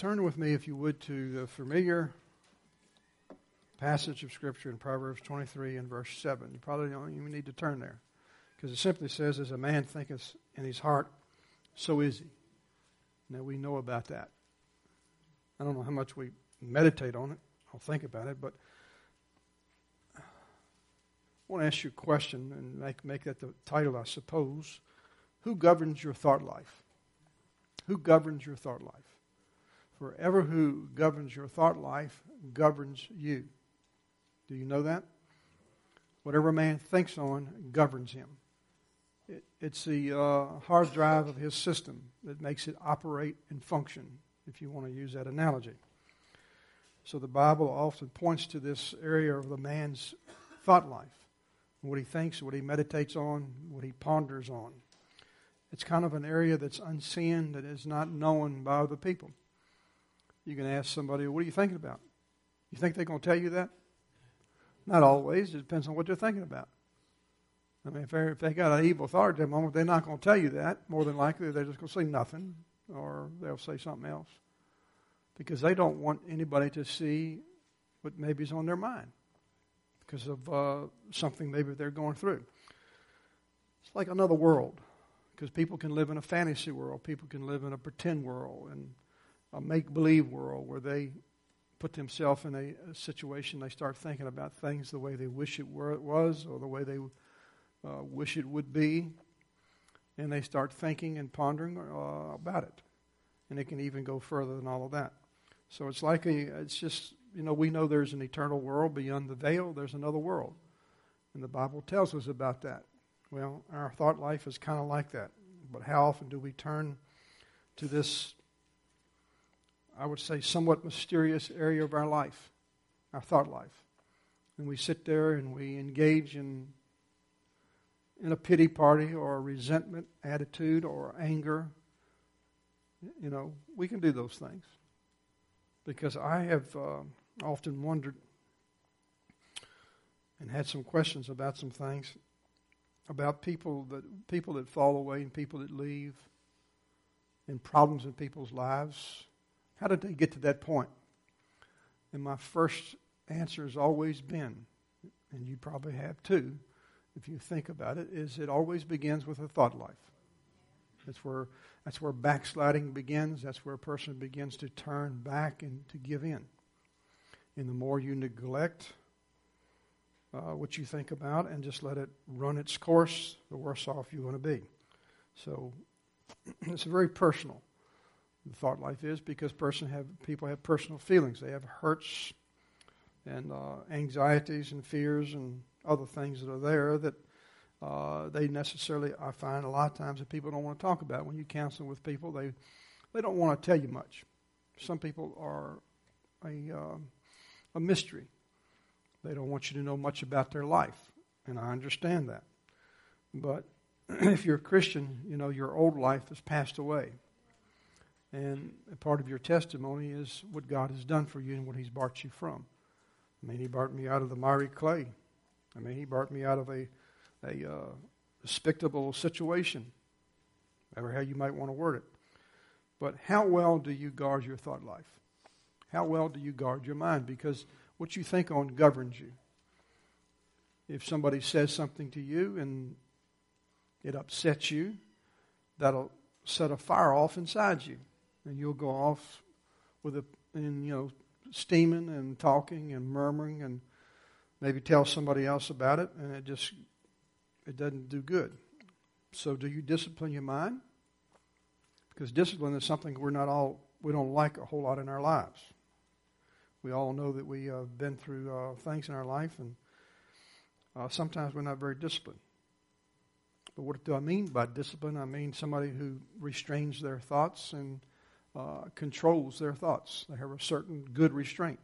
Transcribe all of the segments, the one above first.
turn with me, if you would, to the familiar passage of Scripture in Proverbs 23 and verse 7. You probably don't even need to turn there, because it simply says, as a man thinketh in his heart, so is he. Now, we know about that. I don't know how much we meditate on it or think about it, but I want to ask you a question and make that the title, I suppose. Who governs your thought life? Who governs your thought life? Forever who governs your thought life governs you. Do you know that? Whatever a man thinks on governs him. It's the hard drive of his system that makes it operate and function, if you want to use that analogy. So the Bible often points to this area of the man's thought life. What he thinks, what he meditates on, what he ponders on. It's kind of an area that's unseen, that is not known by other people. You can ask somebody, what are you thinking about? You think they're going to tell you that? Not always. It depends on what they're thinking about. I mean, if they got an evil thought at that moment, they're not going to tell you that. More than likely, they're just going to say nothing, or they'll say something else. Because they don't want anybody to see what maybe is on their mind because of something maybe they're going through. It's like another world, because people can live in a fantasy world. People can live in a pretend world and a make-believe world where they put themselves in a situation, they start thinking about things the way they wish it was or the way they wish it would be, and they start thinking and pondering about it. And it can even go further than all of that. So it's like it's just, we know there's an eternal world beyond the veil. There's another world. And the Bible tells us about that. Well, our thought life is kind of like that. But how often do we turn to this, I would say, somewhat mysterious area of our life, our thought life? And we sit there and we engage in a pity party or a resentment attitude or anger. We can do those things. Because I have often wondered and had some questions about some things, about people that fall away and people that leave, and problems in people's lives. How did they get to that point? And my first answer has always been, and you probably have too, if you think about it, is it always begins with a thought life. That's where backsliding begins. That's where a person begins to turn back and to give in. And the more you neglect what you think about and just let it run its course, the worse off you're going to be. So it's very personal. The thought life is, because people have personal feelings. They have hurts and anxieties and fears and other things that are there that they necessarily, I find a lot of times that people don't want to talk about. When you counsel with people, they don't want to tell you much. Some people are a mystery. They don't want you to know much about their life, and I understand that. But if you're a Christian, your old life has passed away. And a part of your testimony is what God has done for you and what He's brought you from. He brought me out of the miry clay. He brought me out of a despicable situation, or how you might want to word it. But how well do you guard your thought life? How well do you guard your mind? Because what you think on governs you. If somebody says something to you and it upsets you, that'll set a fire off inside you. And you'll go off steaming and talking and murmuring and maybe tell somebody else about it, and it doesn't do good. So do you discipline your mind? Because discipline is something we don't like a whole lot in our lives. We all know that we have been through things in our life, and sometimes we're not very disciplined. But what do I mean by discipline? I mean somebody who restrains their thoughts and controls their thoughts. They have a certain good restraint.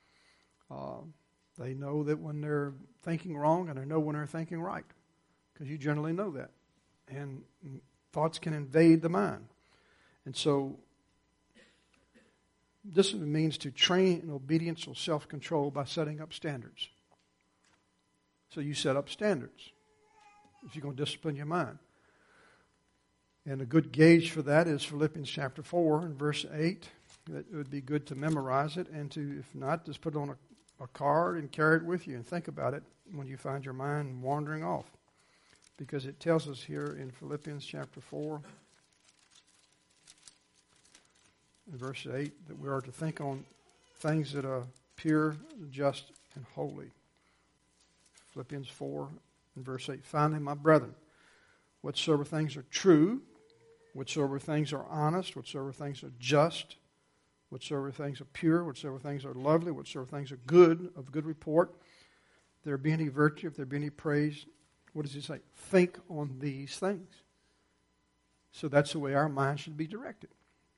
They know that when they're thinking wrong, and they know when they're thinking right, because you generally know that. And thoughts can invade the mind. And so discipline means to train in obedience or self-control by setting up standards. So you set up standards if you're going to discipline your mind. And a good gauge for that is Philippians chapter 4 and verse 8. It would be good to memorize it, and to, if not, just put it on a card and carry it with you and think about it when you find your mind wandering off. Because it tells us here in Philippians chapter 4, in verse 8, that we are to think on things that are pure, just, and holy. Philippians 4 and verse 8. Finally, my brethren, whatsoever things are true, whatsoever things are honest, whatsoever things are just, whatsoever things are pure, whatsoever things are lovely, whatsoever things are good, of good report, if there be any virtue, if there be any praise, what does he say? Think on these things. So that's the way our mind should be directed.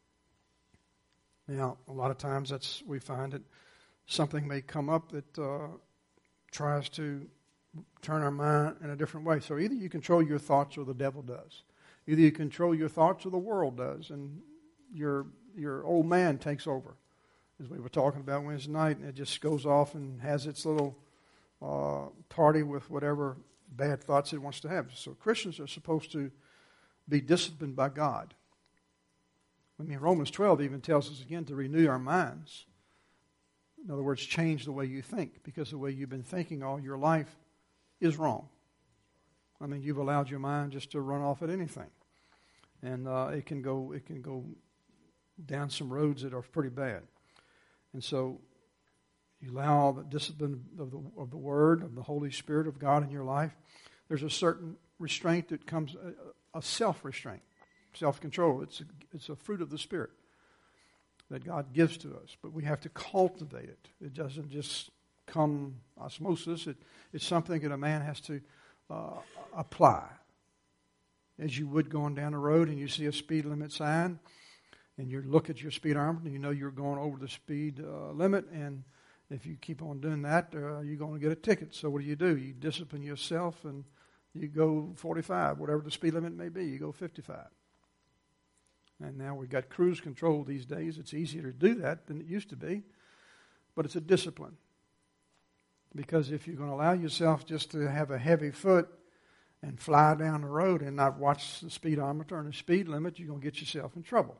Now, a lot of times we find that something may come up that tries to turn our mind in a different way. So either you control your thoughts or the devil does. Either you control your thoughts or the world does, and your old man takes over, as we were talking about Wednesday night, and it just goes off and has its little party with whatever bad thoughts it wants to have. So Christians are supposed to be disciplined by God. I mean, Romans 12 even tells us again to renew our minds. In other words, change the way you think, because the way you've been thinking all your life is wrong. I mean, you've allowed your mind just to run off at anything, and it can go down some roads that are pretty bad. And so you allow the discipline of the Word, of the Holy Spirit of God in your life. There's a certain restraint that comes, a self-restraint, self-control. It's a fruit of the Spirit that God gives to us, but we have to cultivate it. It doesn't just come osmosis. It's something that a man has to apply. As you would going down the road and you see a speed limit sign, and you look at your speedometer and you know you're going over the speed limit, and if you keep on doing that, you're going to get a ticket. So what do? You discipline yourself and you go 45, whatever the speed limit may be. You go 55. And now we've got cruise control these days. It's easier to do that than it used to be, but it's a discipline. Because if you're going to allow yourself just to have a heavy foot and fly down the road and not watch the speedometer and the speed limit, you're going to get yourself in trouble.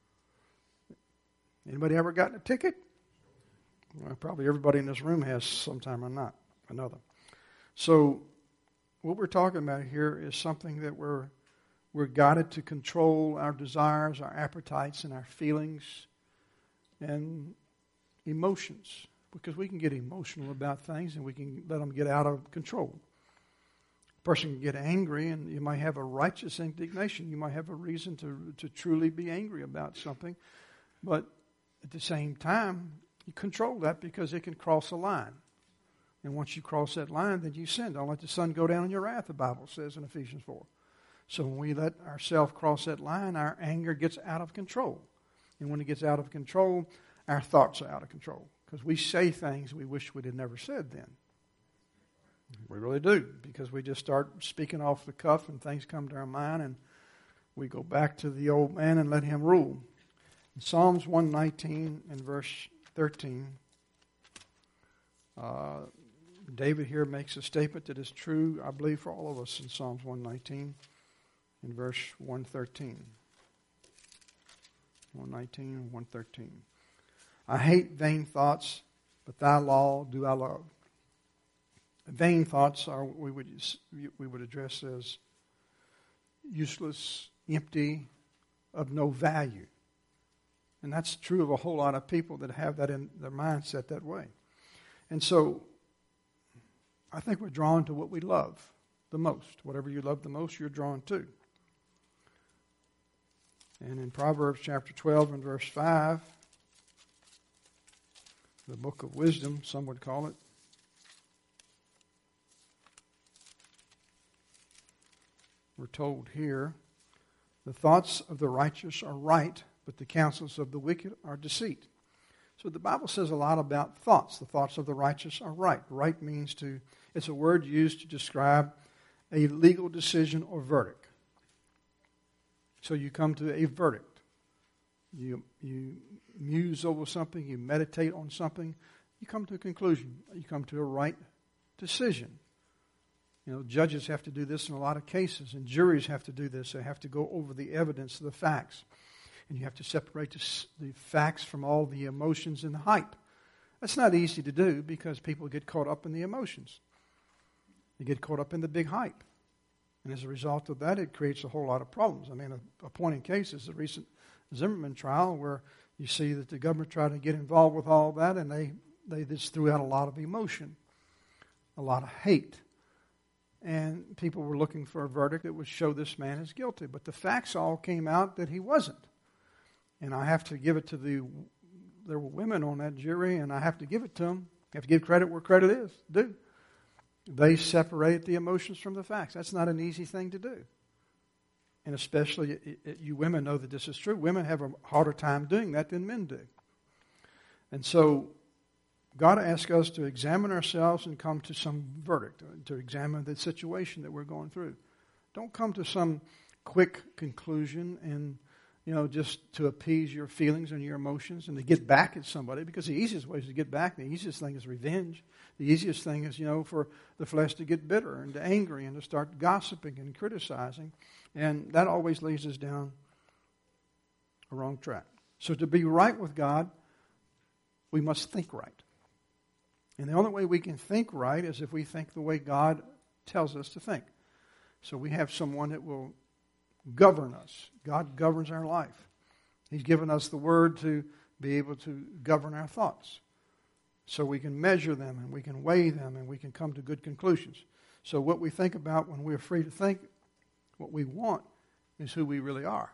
Anybody ever gotten a ticket? Well, probably everybody in this room has sometime or not, another. So what we're talking about here is something that we're guided to control our desires, our appetites, and our feelings and emotions. Because we can get emotional about things and we can let them get out of control. A person can get angry and you might have a righteous indignation. You might have a reason to truly be angry about something. But at the same time, you control that because it can cross a line. And once you cross that line, then you sin. Don't let the sun go down in your wrath, the Bible says in Ephesians 4. So when we let ourselves cross that line, our anger gets out of control. And when it gets out of control, our thoughts are out of control. Because we say things we wish we'd have never said then. We really do. Because we just start speaking off the cuff and things come to our mind and we go back to the old man and let him rule. In Psalms 119 and verse 13, David here makes a statement that is true, I believe, for all of us in Psalms 119 in verse 113. 119 and 113. I hate vain thoughts, but thy law do I love. Vain thoughts are what we would address as useless, empty, of no value. And that's true of a whole lot of people that have that in their mindset that way. And so I think we're drawn to what we love the most. Whatever you love the most, you're drawn to. And in Proverbs chapter 12 and verse 5, the book of wisdom, some would call it, we're told here, the thoughts of the righteous are right, but the counsels of the wicked are deceit. So the Bible says a lot about thoughts. The thoughts of the righteous are right. Right means it's a word used to describe a legal decision or verdict. So you come to a verdict. You muse over something, you meditate on something, you come to a conclusion. You come to a right decision. You know, judges have to do this in a lot of cases, and juries have to do this. They have to go over the evidence, the facts. And you have to separate the facts from all the emotions and the hype. That's not easy to do because people get caught up in the emotions. They get caught up in the big hype. And as a result of that, it creates a whole lot of problems. I mean, a point in case is the recent Zimmerman trial where you see that the government tried to get involved with all that, and they just threw out a lot of emotion, a lot of hate. And people were looking for a verdict that would show this man is guilty. But the facts all came out that he wasn't. And I have to give it to there were women on that jury, and I have to give it to them. I have to give credit where credit is due. They separate the emotions from the facts. That's not an easy thing to do. And especially, you women know that this is true. Women have a harder time doing that than men do. And so, God asks us to examine ourselves and come to some verdict, to examine the situation that we're going through. Don't come to some quick conclusion and, just to appease your feelings and your emotions and to get back at somebody, because the easiest way is to get back. The easiest thing is revenge. The easiest thing is, for the flesh to get bitter and angry and to start gossiping and criticizing. And that always leads us down a wrong track. So to be right with God, we must think right. And the only way we can think right is if we think the way God tells us to think. So we have someone that will govern us. God governs our life. He's given us the Word to be able to govern our thoughts. So we can measure them and we can weigh them and we can come to good conclusions. So what we think about when we're free to think, what we want is who we really are.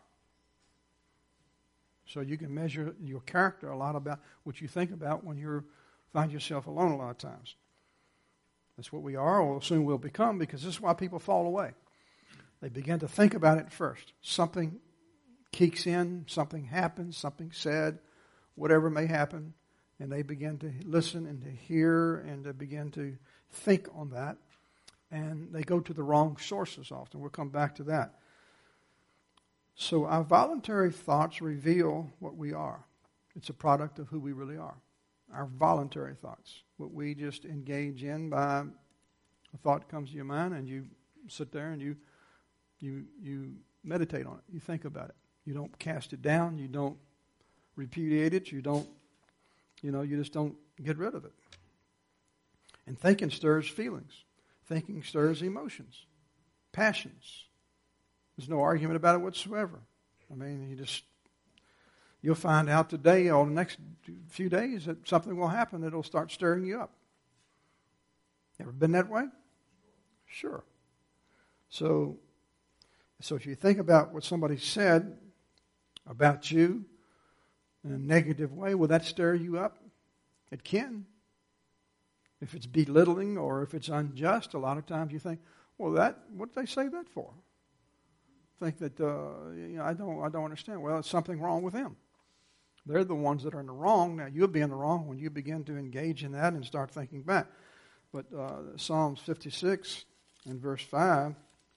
So you can measure your character a lot about what you think about when you find yourself alone a lot of times. That's what we are, or soon will become, because this is why people fall away. They begin to think about it first. Something kicks in, something happens, something said, whatever may happen, and they begin to listen and to hear and to begin to think on that. And they go to the wrong sources often. We'll come back to that. So our voluntary thoughts reveal what we are. It's a product of who we really are. Our voluntary thoughts, what we just engage in by a thought comes to your mind, and you sit there and you meditate on it. You think about it. You don't cast it down. You don't repudiate it. You don't, you just don't get rid of it. And thinking stirs feelings. Thinking stirs emotions, passions. There's no argument about it whatsoever. I mean, you'll find out today or the next few days that something will happen that'll start stirring you up. Ever been that way? Sure. So if you think about what somebody said about you in a negative way, will that stir you up? It can. If it's belittling or if it's unjust, a lot of times you think, well, what did they say that for? Think that, I don't understand. Well, it's something wrong with them. They're the ones that are in the wrong. Now, you'll be in the wrong when you begin to engage in that and start thinking back. But Psalms 56 and verse 5.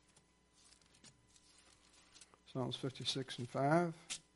Psalms 56 and 5.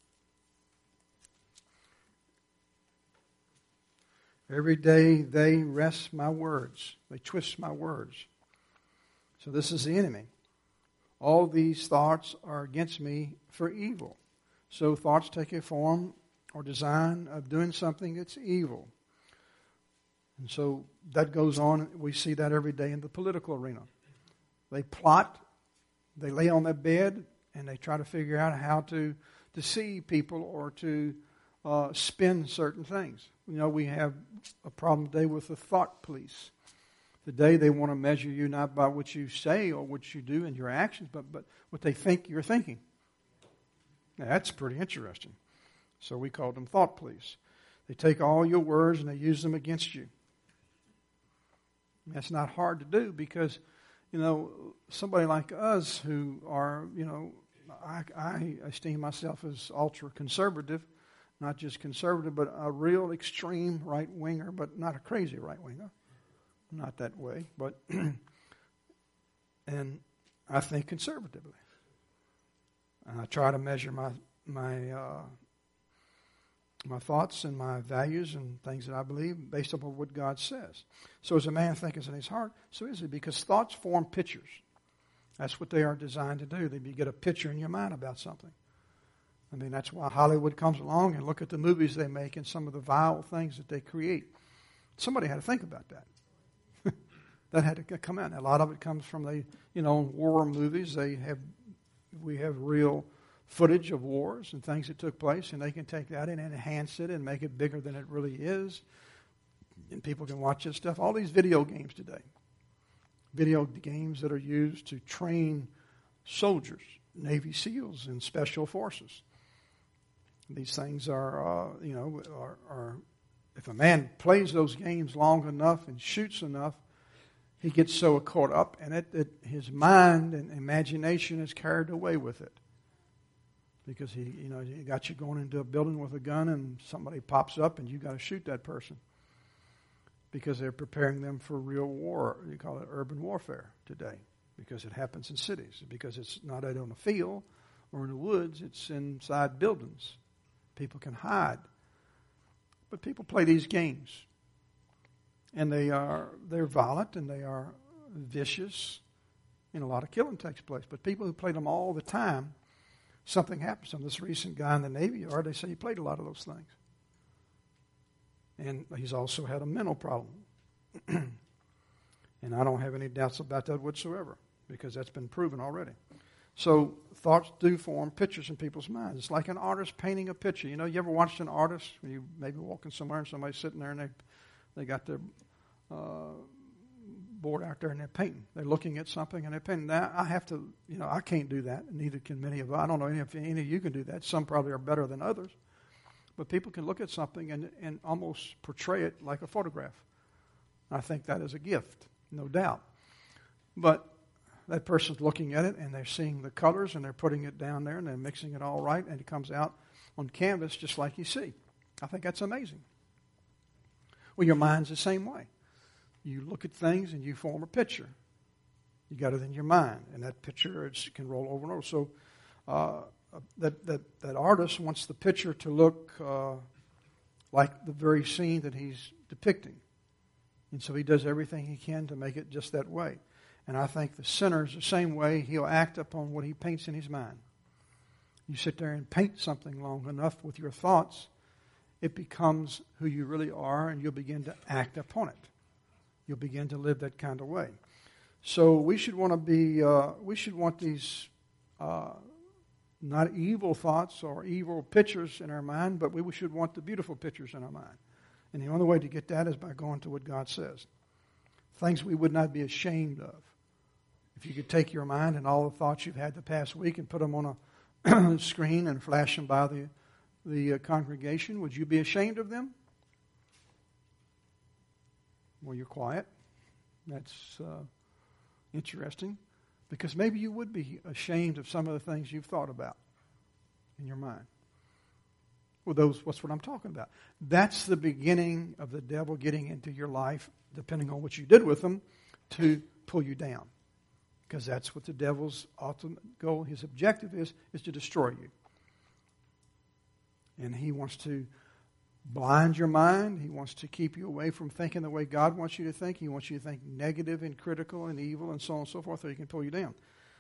Every day they wrest my words. They twist my words. So this is the enemy. All these thoughts are against me for evil. So thoughts take a form or design of doing something that's evil. And so that goes on. We see that every day in the political arena. They plot, they lay on their bed, and they try to figure out how to deceive people or to spin certain things. We have a problem today with the thought police. Today they want to measure you not by what you say or what you do and your actions, but what they think you're thinking. Now, that's pretty interesting. So we call them thought police. They take all your words and they use them against you. That's not hard to do because, somebody like us who are, I esteem myself as ultra-conservative, not just conservative, but a real extreme right-winger, but not a crazy right-winger. Not that way, but and I think conservatively. And I try to measure my thoughts and my values and things that I believe based upon what God says. So as a man thinketh in his heart, so is he, because thoughts form pictures. That's what they are designed to do. You get a picture in your mind about something. I mean, that's why Hollywood comes along and look at the movies they make and some of the vile things that they create. Somebody had to think about that. That had to come out. A lot of it comes from war movies. We have real footage of wars and things that took place, and they can take that and enhance it and make it bigger than it really is. And people can watch this stuff. All these video games today. Video games that are used to train soldiers, Navy SEALs, and special forces. These things are if a man plays those games long enough and shoots enough, he gets so caught up in it that his mind and imagination is carried away with it. Because he got you going into a building with a gun and somebody pops up and you got to shoot that person. Because they're preparing them for real war. You call it urban warfare today. Because it happens in cities. Because it's not out on the field or in the woods. It's inside buildings. People can hide. But people play these games. And they're violent and they are vicious. And a lot of killing takes place. But people who play them all the time, something happens. And this recent guy in the Navy Yard, they say he played a lot of those things. And he's also had a mental problem. And I don't have any doubts about that whatsoever, because that's been proven already. So thoughts do form pictures in people's minds. It's like an artist painting a picture. You ever watched an artist when you maybe walking somewhere and somebody's sitting there and they got their board out there and they're painting. They're looking at something and they're painting. Now, I can't do that, and neither can many of us. I don't know if any of you can do that. Some probably are better than others. But people can look at something and almost portray it like a photograph. I think that is a gift, no doubt. But that person's looking at it and they're seeing the colors and they're putting it down there and they're mixing it all right and it comes out on canvas just like you see. I think that's amazing. Well, your mind's the same way. You look at things and you form a picture. You got it in your mind, and that picture can roll over and over. So that artist wants the picture to look like the very scene that he's depicting. And so he does everything he can to make it just that way. And I think the sinner's the same way. He'll act upon what he paints in his mind. You sit there and paint something long enough with your thoughts, it becomes who you really are, and you'll begin to act upon it. You'll begin to live that kind of way. So we should want these not evil thoughts or evil pictures in our mind, but we should want the beautiful pictures in our mind. And the only way to get that is by going to what God says. Things we would not be ashamed of. If you could take your mind and all the thoughts you've had the past week and put them on a screen and flash them by the congregation, would you be ashamed of them? Well, you're quiet. That's interesting. Because maybe you would be ashamed of some of the things you've thought about in your mind. Well, what's what I'm talking about. That's the beginning of the devil getting into your life, depending on what you did with them, to pull you down. Because that's what the devil's ultimate goal, his objective is to destroy you. And he wants to blind your mind. He wants to keep you away from thinking the way God wants you to think. He wants you to think negative and critical and evil and so on and so forth, so he can pull you down.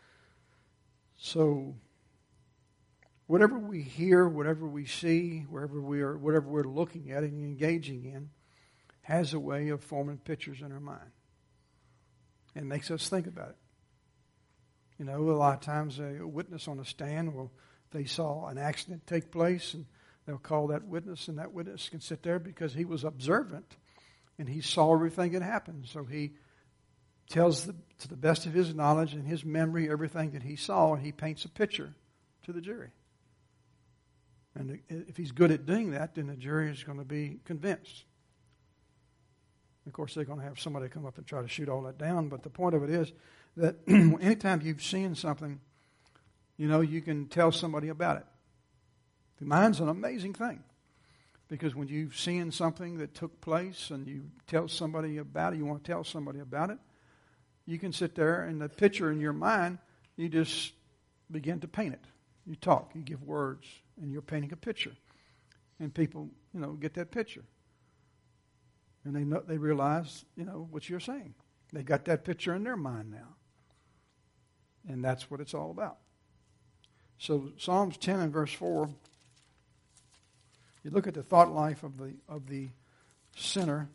So, whatever we hear, whatever we see, whatever we're looking at and engaging in, has a way of forming pictures in our mind. And makes us think about it. A lot of times a witness on a stand, they saw an accident take place, and they'll call that witness, and that witness can sit there because he was observant and he saw everything that happened. So he tells to the best of his knowledge and his memory everything that he saw, and he paints a picture to the jury. And if he's good at doing that, then the jury is going to be convinced. Of course, they're going to have somebody come up and try to shoot all that down, but the point of it is that anytime you've seen something, you can tell somebody about it. The mind's an amazing thing, because when you've seen something that took place and you tell somebody about it, you want to tell somebody about it, you can sit there and the picture in your mind, you just begin to paint it. You talk, you give words, and you're painting a picture. And people, get that picture. And they realize, what you're saying. They got that picture in their mind now. And that's what it's all about. So Psalms 10 and verse 4, you look at the thought life of the sinner.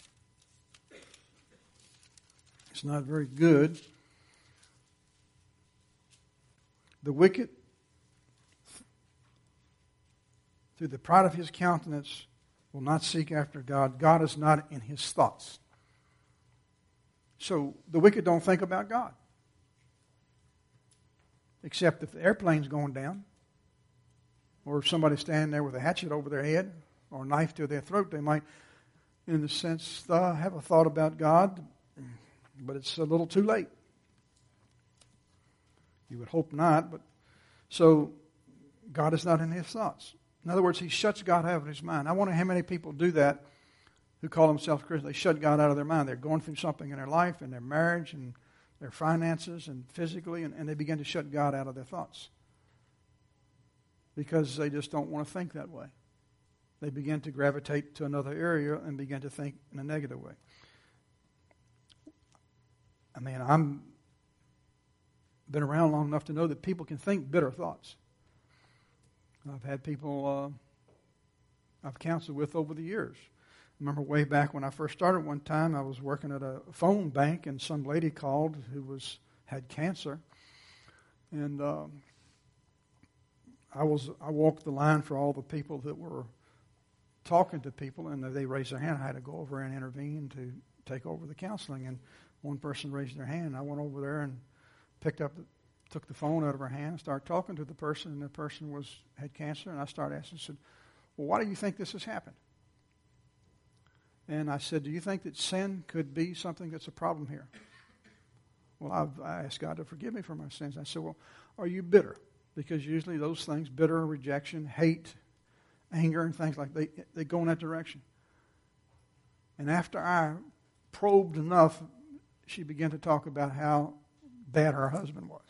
It's not very good. The wicked, through the pride of his countenance, will not seek after God. God is not in his thoughts. So the wicked don't think about God. Except if the airplane's going down, or if somebody's standing there with a hatchet over their head, or a knife to their throat, they might, in the sense, have a thought about God, but it's a little too late. You would hope not, but so God is not in his thoughts. In other words, he shuts God out of his mind. I wonder how many people do that who call themselves Christians. They shut God out of their mind. They're going through something in their life, in their marriage, and their finances, and physically, and they begin to shut God out of their thoughts because they just don't want to think that way. They begin to gravitate to another area and begin to think in a negative way. I mean, I'm been around long enough to know that people can think bitter thoughts. I've had people I've counseled with over the years. I remember way back when I first started one time, I was working at a phone bank, and some lady called who had cancer. And I walked the line for all the people that were talking to people, and they raised their hand. I had to go over and intervene to take over the counseling. And one person raised their hand. I went over there and took the phone out of her hand and started talking to the person, and the person had cancer. And I started asking, I said, well, why do you think this has happened? And I said, do you think that sin could be something that's a problem here? Well, I asked God to forgive me for my sins. I said, well, are you bitter? Because usually those things, bitter, rejection, hate, anger, and things like that, they go in that direction. And after I probed enough, she began to talk about how bad her husband was.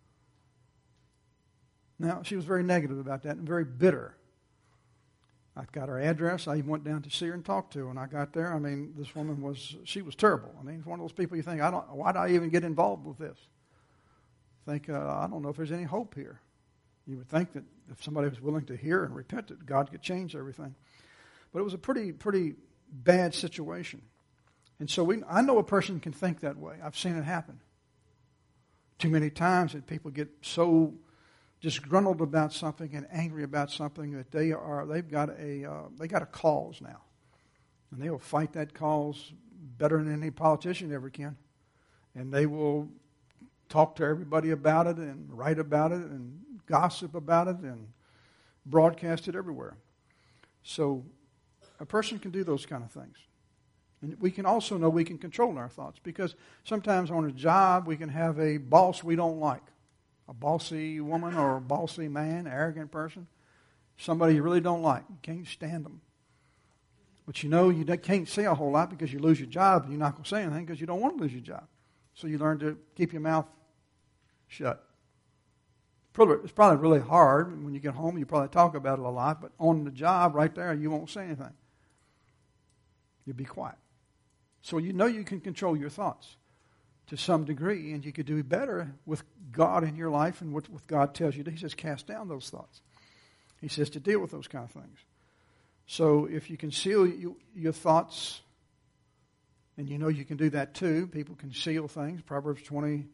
Now, she was very negative about that and very bitter. I got her address. I even went down to see her and talk to her. When I got there, I mean, this woman was terrible. I mean, it's one of those people you think, why did I even get involved with this? I don't know if there's any hope here. You would think that if somebody was willing to hear and repent, that God could change everything. But it was a pretty bad situation. And so I know a person can think that way. I've seen it happen. Too many times that people get so disgruntled about something and angry about something that they got a cause now, and they will fight that cause better than any politician ever can, and they will talk to everybody about it and write about it and gossip about it and broadcast it everywhere. So a person can do those kind of things. And we can also know we can control our thoughts, because sometimes on a job we can have a boss we don't like. A bossy woman or a bossy man, arrogant person, somebody you really don't like. You can't stand them. But you can't say a whole lot because you lose your job, and you're not going to say anything because you don't want to lose your job. So you learn to keep your mouth shut. It's probably really hard. When you get home, you probably talk about it a lot, but on the job right there, you won't say anything. You'll be quiet. So you know you can control your thoughts to some degree, and you could do better with God in your life and what God tells you to. He says cast down those thoughts. He says to deal with those kind of things. So if you conceal your thoughts, and you know you can do that too. People conceal things. Proverbs 28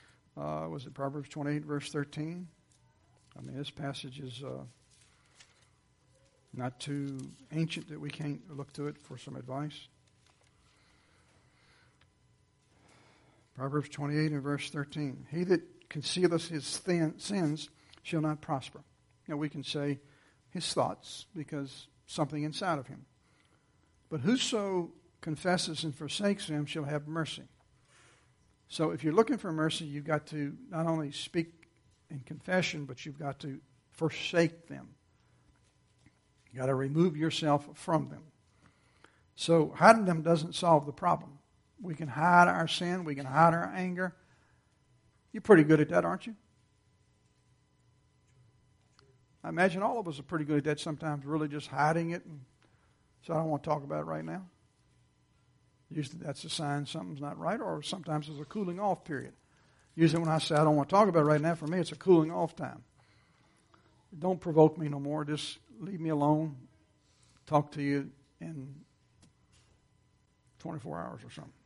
verse 13? I mean, this passage is not too ancient that we can't look to it for some advice. Proverbs 28 and verse 13. He that concealeth his sins shall not prosper. Now we can say his thoughts, because something inside of him. But whoso confesses and forsakes them shall have mercy. So if you're looking for mercy, you've got to not only speak in confession, but you've got to forsake them. You've got to remove yourself from them. So hiding them doesn't solve the problem. We can hide our sin. We can hide our anger. You're pretty good at that, aren't you? I imagine all of us are pretty good at that sometimes, really just hiding it. And so I don't want to talk about it right now. Usually that's a sign something's not right, or sometimes it's a cooling off period. Usually when I say I don't want to talk about it right now, for me it's a cooling off time. don't provoke me no more. Just leave me alone. Talk to you in 24 hours or something.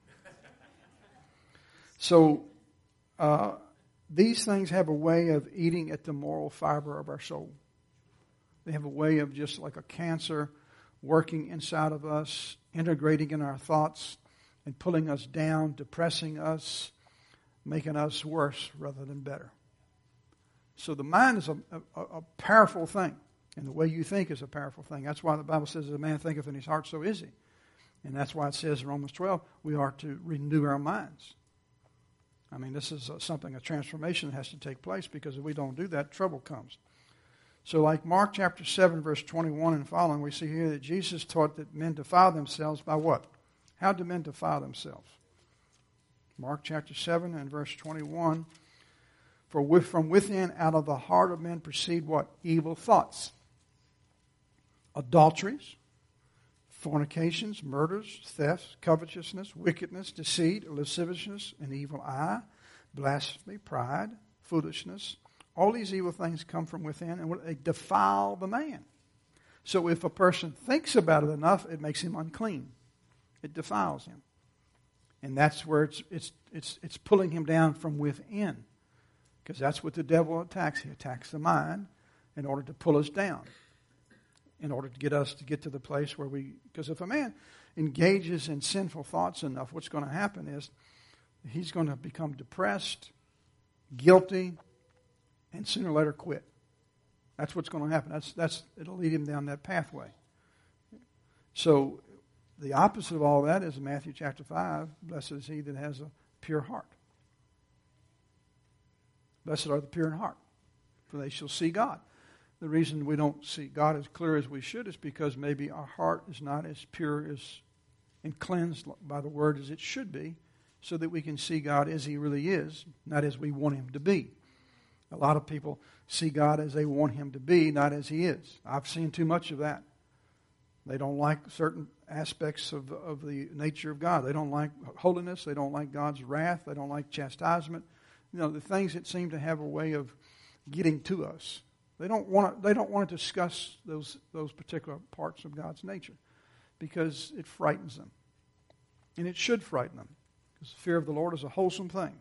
So these things have a way of eating at the moral fiber of our soul. They have a way of, just like a cancer, working inside of us, integrating in our thoughts, and pulling us down, depressing us, making us worse rather than better. So the mind is a powerful thing, and the way you think is a powerful thing. That's why the Bible says, as a man thinketh in his heart, so is he. And that's why it says in Romans 12, we are to renew our minds. I mean, this is a transformation that has to take place, because if we don't do that, trouble comes. So like Mark chapter 7, verse 21 and following, we see here that Jesus taught that men defile themselves by what? How do men defile themselves? Mark chapter 7 and verse 21. For from within, out of the heart of men proceed what? Evil thoughts. Adulteries, fornications, murders, thefts, covetousness, wickedness, deceit, lasciviousness, an evil eye, blasphemy, pride, foolishness. All these evil things come from within, and they defile the man. So if a person thinks about it enough, it makes him unclean. It defiles him. And that's where it's pulling him down from within. Because that's what the devil attacks. He attacks the mind in order to pull us down. In order to get us to get to the place where because if a man engages in sinful thoughts enough, what's going to happen is he's going to become depressed, guilty, and sooner or later quit. That's what's going to happen. It'll lead him down that pathway. So the opposite of all that is Matthew chapter 5, blessed is he that has a pure heart. Blessed are the pure in heart, for they shall see God. The reason we don't see God as clear as we should is because maybe our heart is not as pure and cleansed by the Word as it should be, so that we can see God as He really is, not as we want Him to be. A lot of people see God as they want Him to be, not as He is. I've seen too much of that. They don't like certain aspects of the nature of God. They don't like holiness. They don't like God's wrath. They don't like chastisement. The things that seem to have a way of getting to us. They don't want to discuss those particular parts of God's nature, because it frightens them. And it should frighten them, because the fear of the Lord is a wholesome thing.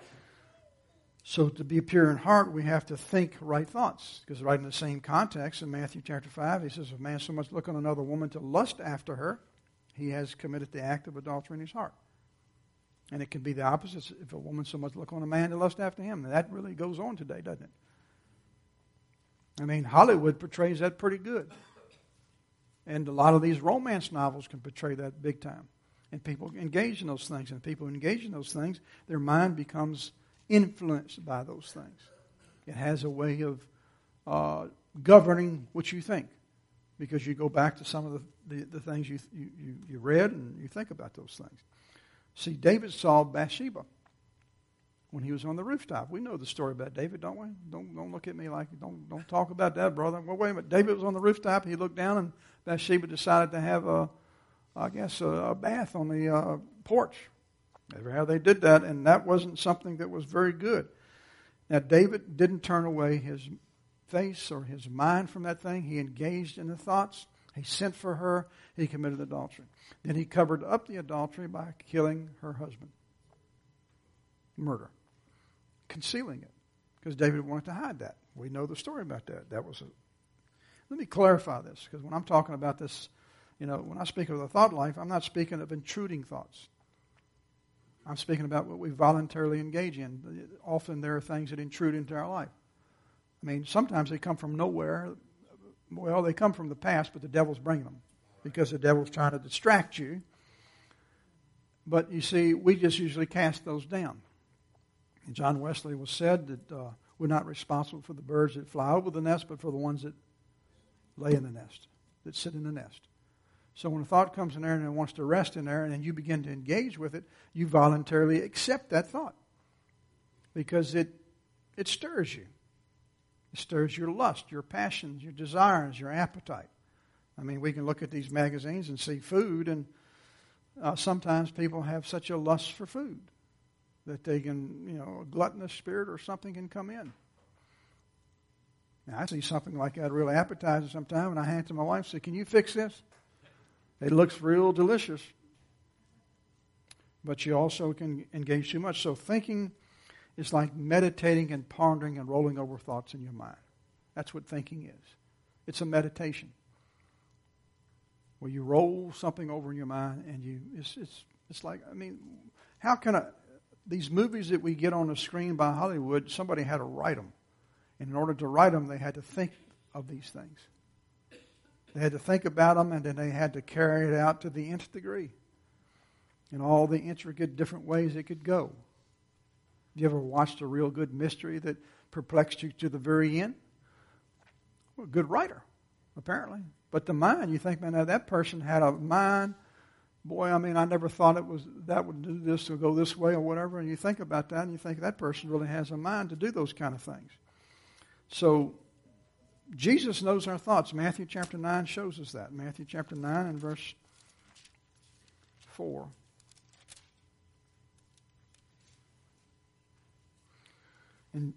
So to be pure in heart, we have to think right thoughts. Because right in the same context, in Matthew chapter 5, he says, if a man so much look on another woman to lust after her, he has committed the act of adultery in his heart. And it can be the opposite. If a woman so much look on a man to lust after him, and that really goes on today, doesn't it? I mean, Hollywood portrays that pretty good. And a lot of these romance novels can portray that big time. And people engage in those things. And people engage in those things, their mind becomes influenced by those things. It has a way of governing what you think, because you go back to some of the things you read, and you think about those things. See, David saw Bathsheba when he was on the rooftop. We know the story about David, don't we? Don't look at me like don't talk about that, brother. Well, wait a minute. David was on the rooftop. He looked down, and Bathsheba decided to have a bath on the porch. Never how they did that, and that wasn't something that was very good. Now, David didn't turn away his face or his mind from that thing. He engaged in the thoughts. He sent for her. He committed adultery. Then he covered up the adultery by killing her husband. Murder. Concealing it. Because David wanted to hide that. We know the story about that. Let me clarify this, because when I'm talking about this, when I speak of the thought life, I'm not speaking of intruding thoughts. I'm speaking about what we voluntarily engage in. Often there are things that intrude into our life. I mean, sometimes they come from nowhere. Well, they come from the past, but the devil's bringing them, because the devil's trying to distract you. But you see, we just usually cast those down. And John Wesley was said that we're not responsible for the birds that fly over the nest, but for the ones that lay in the nest, that sit in the nest. So when a thought comes in there and it wants to rest in there, and then you begin to engage with it, you voluntarily accept that thought, because it stirs you. It stirs your lust, your passions, your desires, your appetite. I mean, we can look at these magazines and see food, and sometimes people have such a lust for food that they can, a gluttonous spirit or something can come in. Now, I see something like that really appetizing sometime, and I hand it to my wife and say, "Can you fix this?" It looks real delicious. But you also can engage too much. So thinking is like meditating and pondering and rolling over thoughts in your mind. That's what thinking is. It's a meditation where you roll something over in your mind, and it's like, I mean, how can these movies that we get on the screen by Hollywood, somebody had to write them. And in order to write them, they had to think of these things. They had to think about them, and then they had to carry it out to the nth degree in all the intricate different ways it could go. You ever watched a real good mystery that perplexed you to the very end? Well, a good writer, apparently. But the mind, you think, man, now that person had a mind. Boy, I mean, I never thought that would do this or go this way or whatever. And you think about that, and you think that person really has a mind to do those kind of things. So Jesus knows our thoughts. Matthew chapter 9 shows us that. Matthew chapter 9 and verse 4. And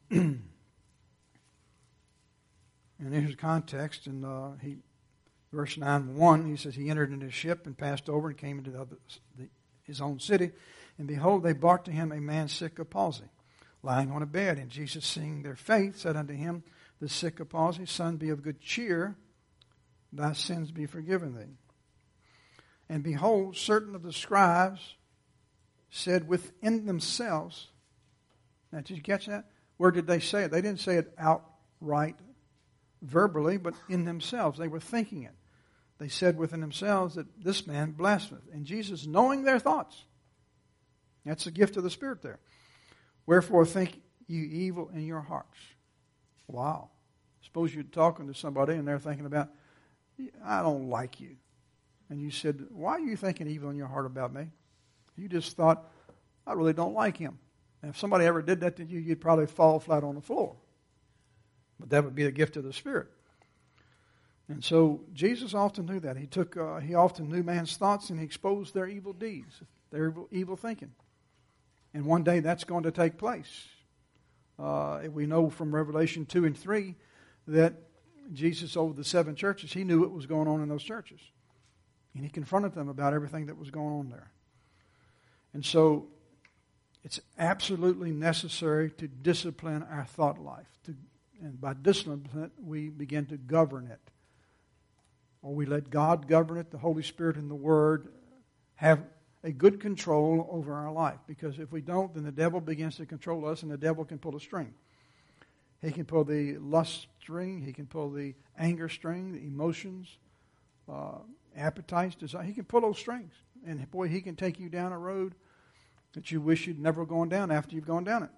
here's the context. And verse 9:1, he says, he entered into a ship and passed over and came into his own city. And behold, they brought to him a man sick of palsy, lying on a bed. And Jesus, seeing their faith, said unto him, the sick of palsy, son, be of good cheer, thy sins be forgiven thee. And behold, certain of the scribes said within themselves, now did you catch that? Where did they say it? They didn't say it outright verbally, but in themselves. They were thinking it. They said within themselves that this man blasphemeth. And Jesus, knowing their thoughts, that's the gift of the Spirit there. Wherefore think you evil in your hearts. Wow. Suppose you're talking to somebody and they're thinking about, I don't like you. And you said, why are you thinking evil in your heart about me? You just thought, I really don't like him. And if somebody ever did that to you, you'd probably fall flat on the floor. But that would be the gift of the Spirit. And so Jesus often knew that. He often knew man's thoughts, and he exposed their evil deeds, their evil thinking. And one day that's going to take place. We know from Revelation 2 and 3 that Jesus, over the 7 churches, he knew what was going on in those churches. And he confronted them about everything that was going on there. And so it's absolutely necessary to discipline our thought life. And by discipline, we begin to govern it. Or we let God govern it, the Holy Spirit and the Word have a good control over our life. Because if we don't, then the devil begins to control us, and the devil can pull a string. He can pull the lust string, he can pull the anger string, the emotions, appetites, desire. He can pull those strings. And boy, he can take you down a road that you wish you'd never gone down after you've gone down it.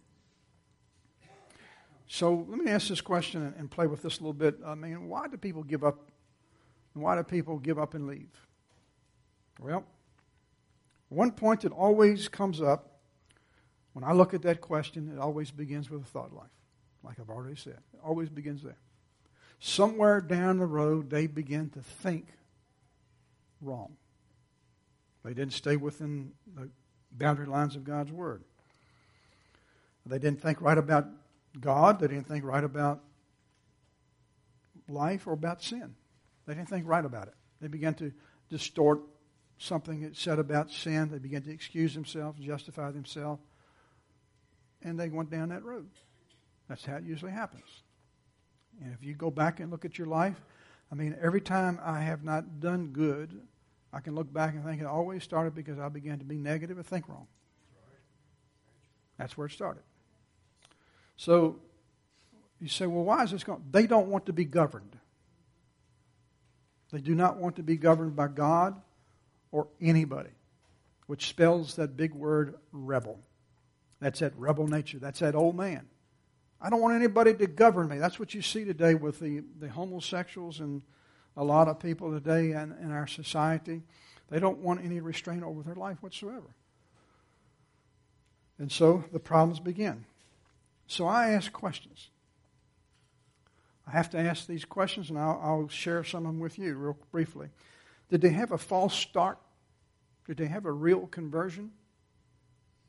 So let me ask this question and play with this a little bit. I mean, why do people give up? Why do people give up and leave? Well, one point that always comes up when I look at that question, it always begins with a thought life. Like I've already said. It always begins there. Somewhere down the road, they begin to think wrong. They didn't stay within the boundary lines of God's Word. They didn't think right about God. They didn't think right about life or about sin. They didn't think right about it. They began to distort something that said about sin. They began to excuse themselves, justify themselves, and they went down that road. That's how it usually happens. And if you go back and look at your life, I mean, every time I have not done good, I can look back and think it always started because I began to be negative and think wrong. That's where it started. So you say, well, why is this going? They don't want to be governed. They do not want to be governed by God or anybody, which spells that big word rebel. That's that rebel nature. That's that old man. I don't want anybody to govern me. That's what you see today with the homosexuals and a lot of people today in our society. They don't want any restraint over their life whatsoever. And so the problems begin. So I ask questions. I have to ask these questions, and I'll share some of them with you real briefly. Did they have a false start? Did they have a real conversion?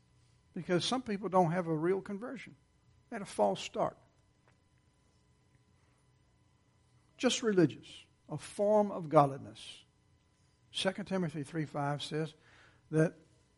Because some people don't have a real conversion. They had a false start. just religious, a form of godliness. 2 Timothy 3:5 says that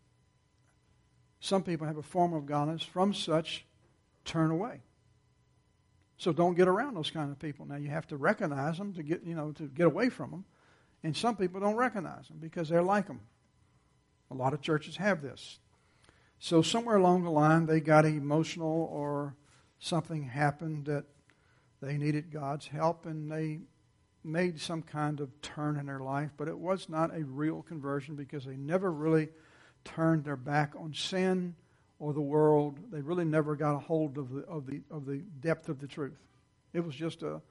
some people have a form of godliness. From such, turn away. So don't get around those kind of people. Now you have to recognize them to get away from them. And some people don't recognize them because they're like them. A lot of churches have this. So somewhere along the line they got emotional or something happened that they needed God's help and they made some kind of turn in their life, but it was not a real conversion because they never really turned their back on sin or the world. They really never got a hold of the depth of the truth. It was just a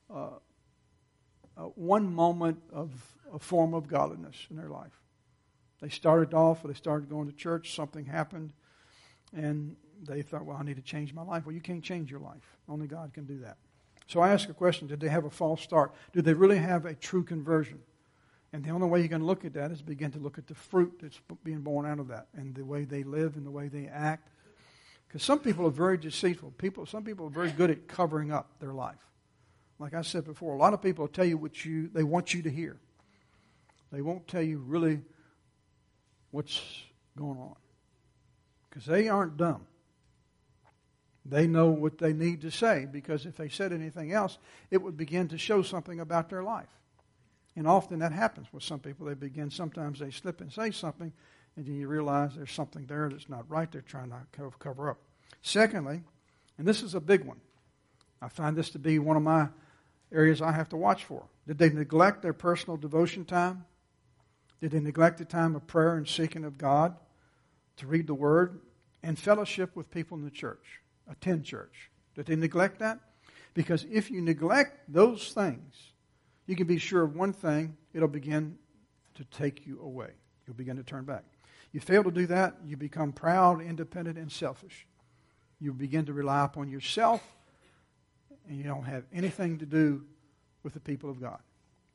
one moment of a form of godliness in their life. They started going to church, something happened, and they thought, well, I need to change my life. Well, you can't change your life. Only God can do that. So I ask a question, did they have a false start? Did they really have a true conversion? And the only way you can look at that is begin to look at the fruit that's being born out of that and the way they live and the way they act. Because some people are very deceitful. Some people are very good at covering up their life. Like I said before, a lot of people will tell you what they want you to hear. They won't tell you really what's going on. Because they aren't dumb. They know what they need to say, because if they said anything else, it would begin to show something about their life. And often that happens with some people. Sometimes they slip and say something, and then you realize there's something there that's not right. They're trying to cover up. Secondly, and this is a big one, I find this to be one of my areas I have to watch for. Did they neglect their personal devotion time? Did they neglect the time of prayer and seeking of God, to read the Word, and fellowship with people in the church? Attend church. Did they neglect that? Because if you neglect those things, you can be sure of one thing: it'll begin to take you away. You'll begin to turn back. You fail to do that, you become proud, independent, and selfish. You begin to rely upon yourself, and you don't have anything to do with the people of God.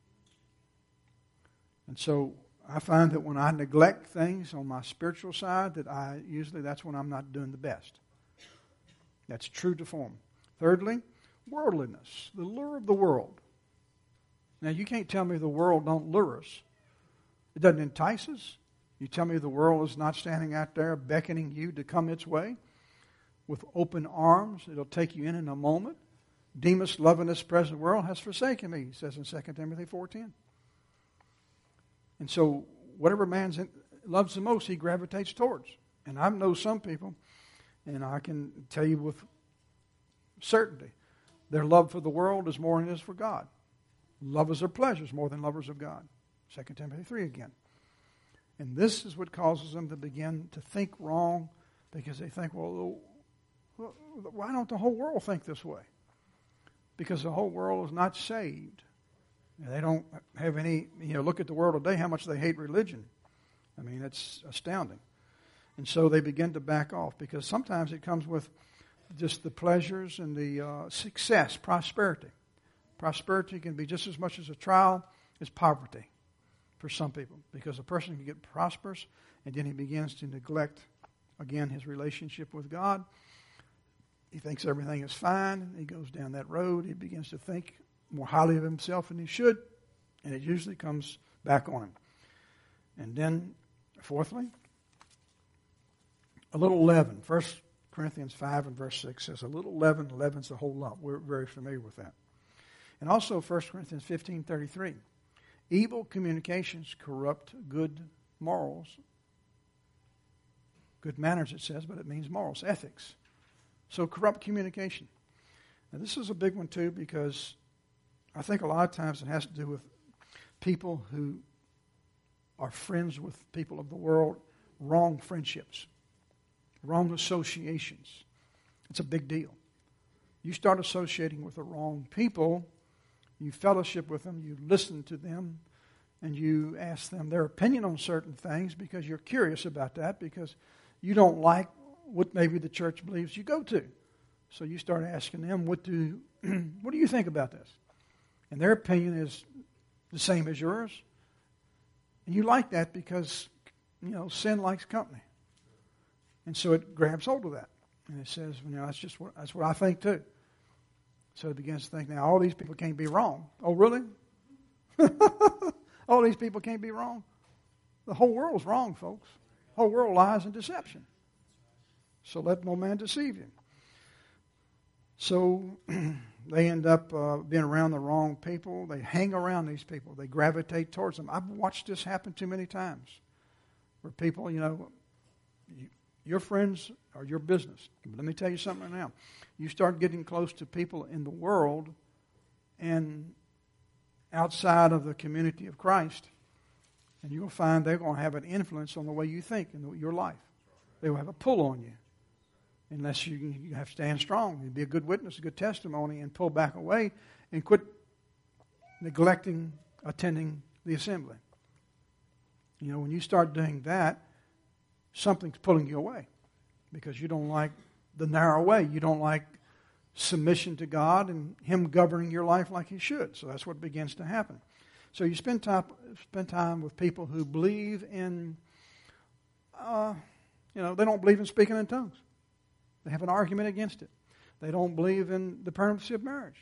And so I find that when I neglect things on my spiritual side, that's when I'm not doing the best. That's true to form. Thirdly, worldliness, the lure of the world. Now, you can't tell me the world don't lure us. It doesn't entice us. You tell me the world is not standing out there beckoning you to come its way with open arms. It'll take you in a moment. Demas, loving this present world, has forsaken me, he says in 2 Timothy 4:10. And so whatever man loves the most, he gravitates towards. And I know some people, and I can tell you with certainty, their love for the world is more than it is for God. Lovers of pleasures more than lovers of God. 2 Timothy 3 again. And this is what causes them to begin to think wrong, because they think, well, why don't the whole world think this way? Because the whole world is not saved. And they don't have any, look at the world today, how much they hate religion. I mean, it's astounding. And so they begin to back off, because sometimes it comes with just the pleasures and the success, prosperity. Prosperity can be just as much as a trial as poverty for some people, because a person can get prosperous and then he begins to neglect, again, his relationship with God. He thinks everything is fine. He goes down that road. He begins to think more highly of himself than he should, and it usually comes back on him. And then, fourthly, a little leaven. 1 Corinthians 5 and verse 6 says, a little leaven leavens the whole lump. We're very familiar with that. And also 1 Corinthians 15:33. Evil communications corrupt good morals. Good manners, it says, but it means morals, ethics. So corrupt communication. Now this is a big one too, because I think a lot of times it has to do with people who are friends with people of the world, wrong friendships, wrong associations. It's a big deal. You start associating with the wrong people, you fellowship with them, you listen to them, and you ask them their opinion on certain things because you're curious about that, because you don't like what maybe the church believes you go to. So you start asking them, what do you think about this? And their opinion is the same as yours. And you like that because, sin likes company. And so it grabs hold of that. And it says, that's what I think too. So he begins to think, now all these people can't be wrong. Oh, really? All these people can't be wrong? The whole world's wrong, folks. The whole world lies in deception. So let no man deceive you. So they end up being around the wrong people. They hang around these people. They gravitate towards them. I've watched this happen too many times. Where people, your friends are your business. But let me tell you something right now. You start getting close to people in the world and outside of the community of Christ, and you'll find they're going to have an influence on the way you think in your life. They will have a pull on you. Unless you have to stand strong and be a good witness, a good testimony, and pull back away and quit neglecting attending the assembly. When you start doing that, something's pulling you away because you don't like the narrow way. You don't like submission to God and Him governing your life like He should. So that's what begins to happen. So you spend time with people who believe in, they don't believe in speaking in tongues. They have an argument against it. They don't believe in the permanency of marriage.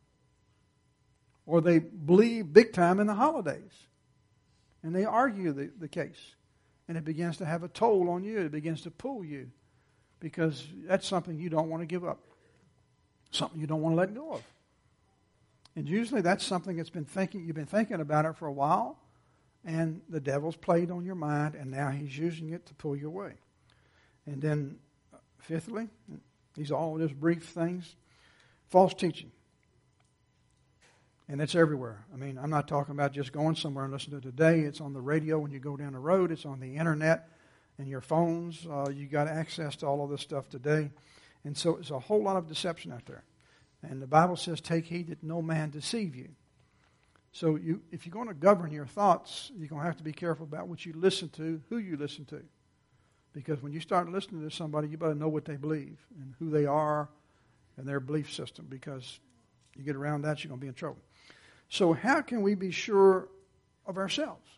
Or they believe big time in the holidays. And they argue the case. And it begins to have a toll on you. It begins to pull you. Because that's something you don't want to give up. Something you don't want to let go of. And usually that's something you've been thinking about it for a while. And the devil's played on your mind. And now he's using it to pull you away. And then fifthly, these are all just brief things, false teaching. And it's everywhere. I'm not talking about just going somewhere and listening to it today. It's on the radio when you go down the road. It's on the internet and your phones. You got access to all of this stuff today. And so it's a whole lot of deception out there. And the Bible says, take heed that no man deceive you. So if you're going to govern your thoughts, you're going to have to be careful about what you listen to, who you listen to. Because when you start listening to somebody, you better know what they believe and who they are and their belief system. Because you get around that, you're going to be in trouble. So how can we be sure of ourselves?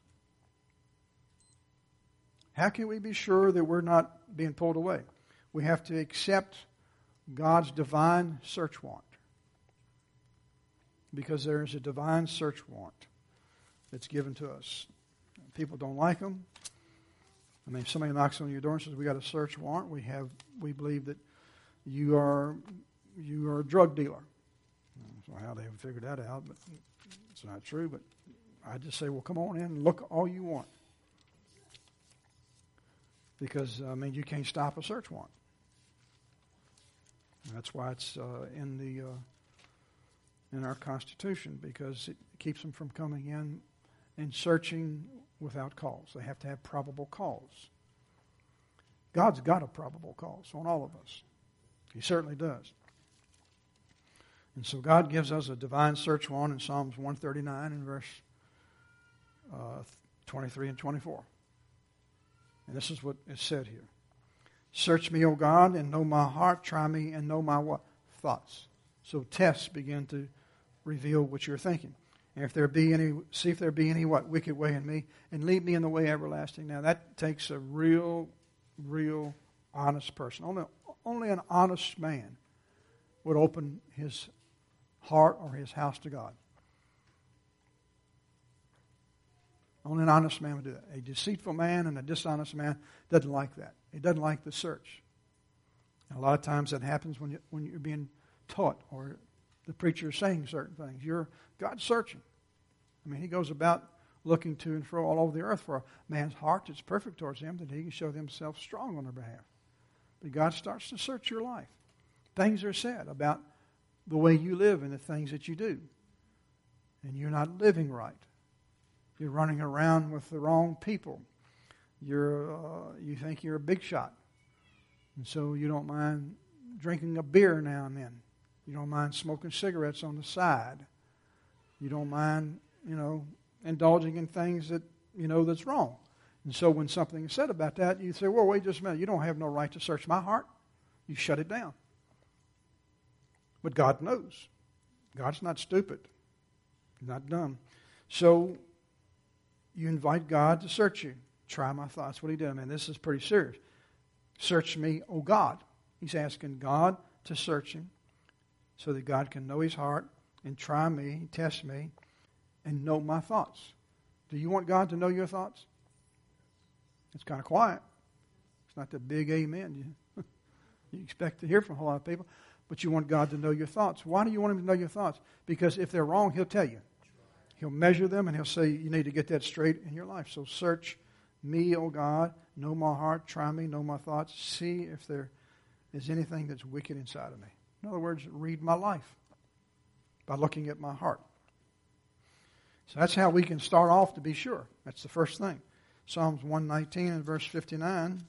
How can we be sure that we're not being pulled away? We have to accept God's divine search warrant. Because there is a divine search warrant that's given to us. People don't like them. If somebody knocks on your door and says, we got a search warrant, we believe that you are a drug dealer. I don't know how they have figured that out, but it's not true. But I just say, well, come on in and look all you want. Because, you can't stop a search warrant. And that's why it's in our Constitution, because it keeps them from coming in and searching without cause. They have to have probable cause. God's got a probable cause on all of us. He certainly does. And so God gives us a divine search warrant in Psalms 139 and verse 23 and 24. And this is what is said here. Search me, O God, and know my heart. Try me and know my what? Thoughts. So tests begin to reveal what you're thinking. And if there be any what wicked way in me, and lead me in the way everlasting. Now that takes a real honest person. Only an honest man would open his heart or his house to God. Only an honest man would do that. A deceitful man and a dishonest man doesn't like that. He doesn't like the search. And a lot of times that happens when you're being taught or the preacher is saying certain things. God's searching. He goes about looking to and fro all over the earth for a man's heart that's perfect towards him, that he can show himself strong on their behalf. But God starts to search your life. Things are said about the way you live and the things that you do. And you're not living right. You're running around with the wrong people. You think you're a big shot. And so you don't mind drinking a beer now and then. You don't mind smoking cigarettes on the side. You don't mind, indulging in things that, that's wrong. And so when something is said about that, you say, well, wait just a minute. You don't have no right to search my heart. You shut it down. But God knows. God's not stupid. He's not dumb. So you invite God to search you. Try my thoughts. That's what he did. This is pretty serious. Search me, O God. He's asking God to search him. so that God can know his heart and try me, test me, and know my thoughts. Do you want God to know your thoughts? It's kind of quiet. It's not that big amen. You expect to hear from a whole lot of people, but you want God to know your thoughts. Why do you want him to know your thoughts? Because if they're wrong, he'll tell you. He'll measure them and he'll say, you need to get that straight in your life. So search me, O God, know my heart, try me, know my thoughts, see if there is anything that's wicked inside of me. In other words, read my life by looking at my heart. So that's how we can start off to be sure. That's the first thing. Psalms 119 and verse 59.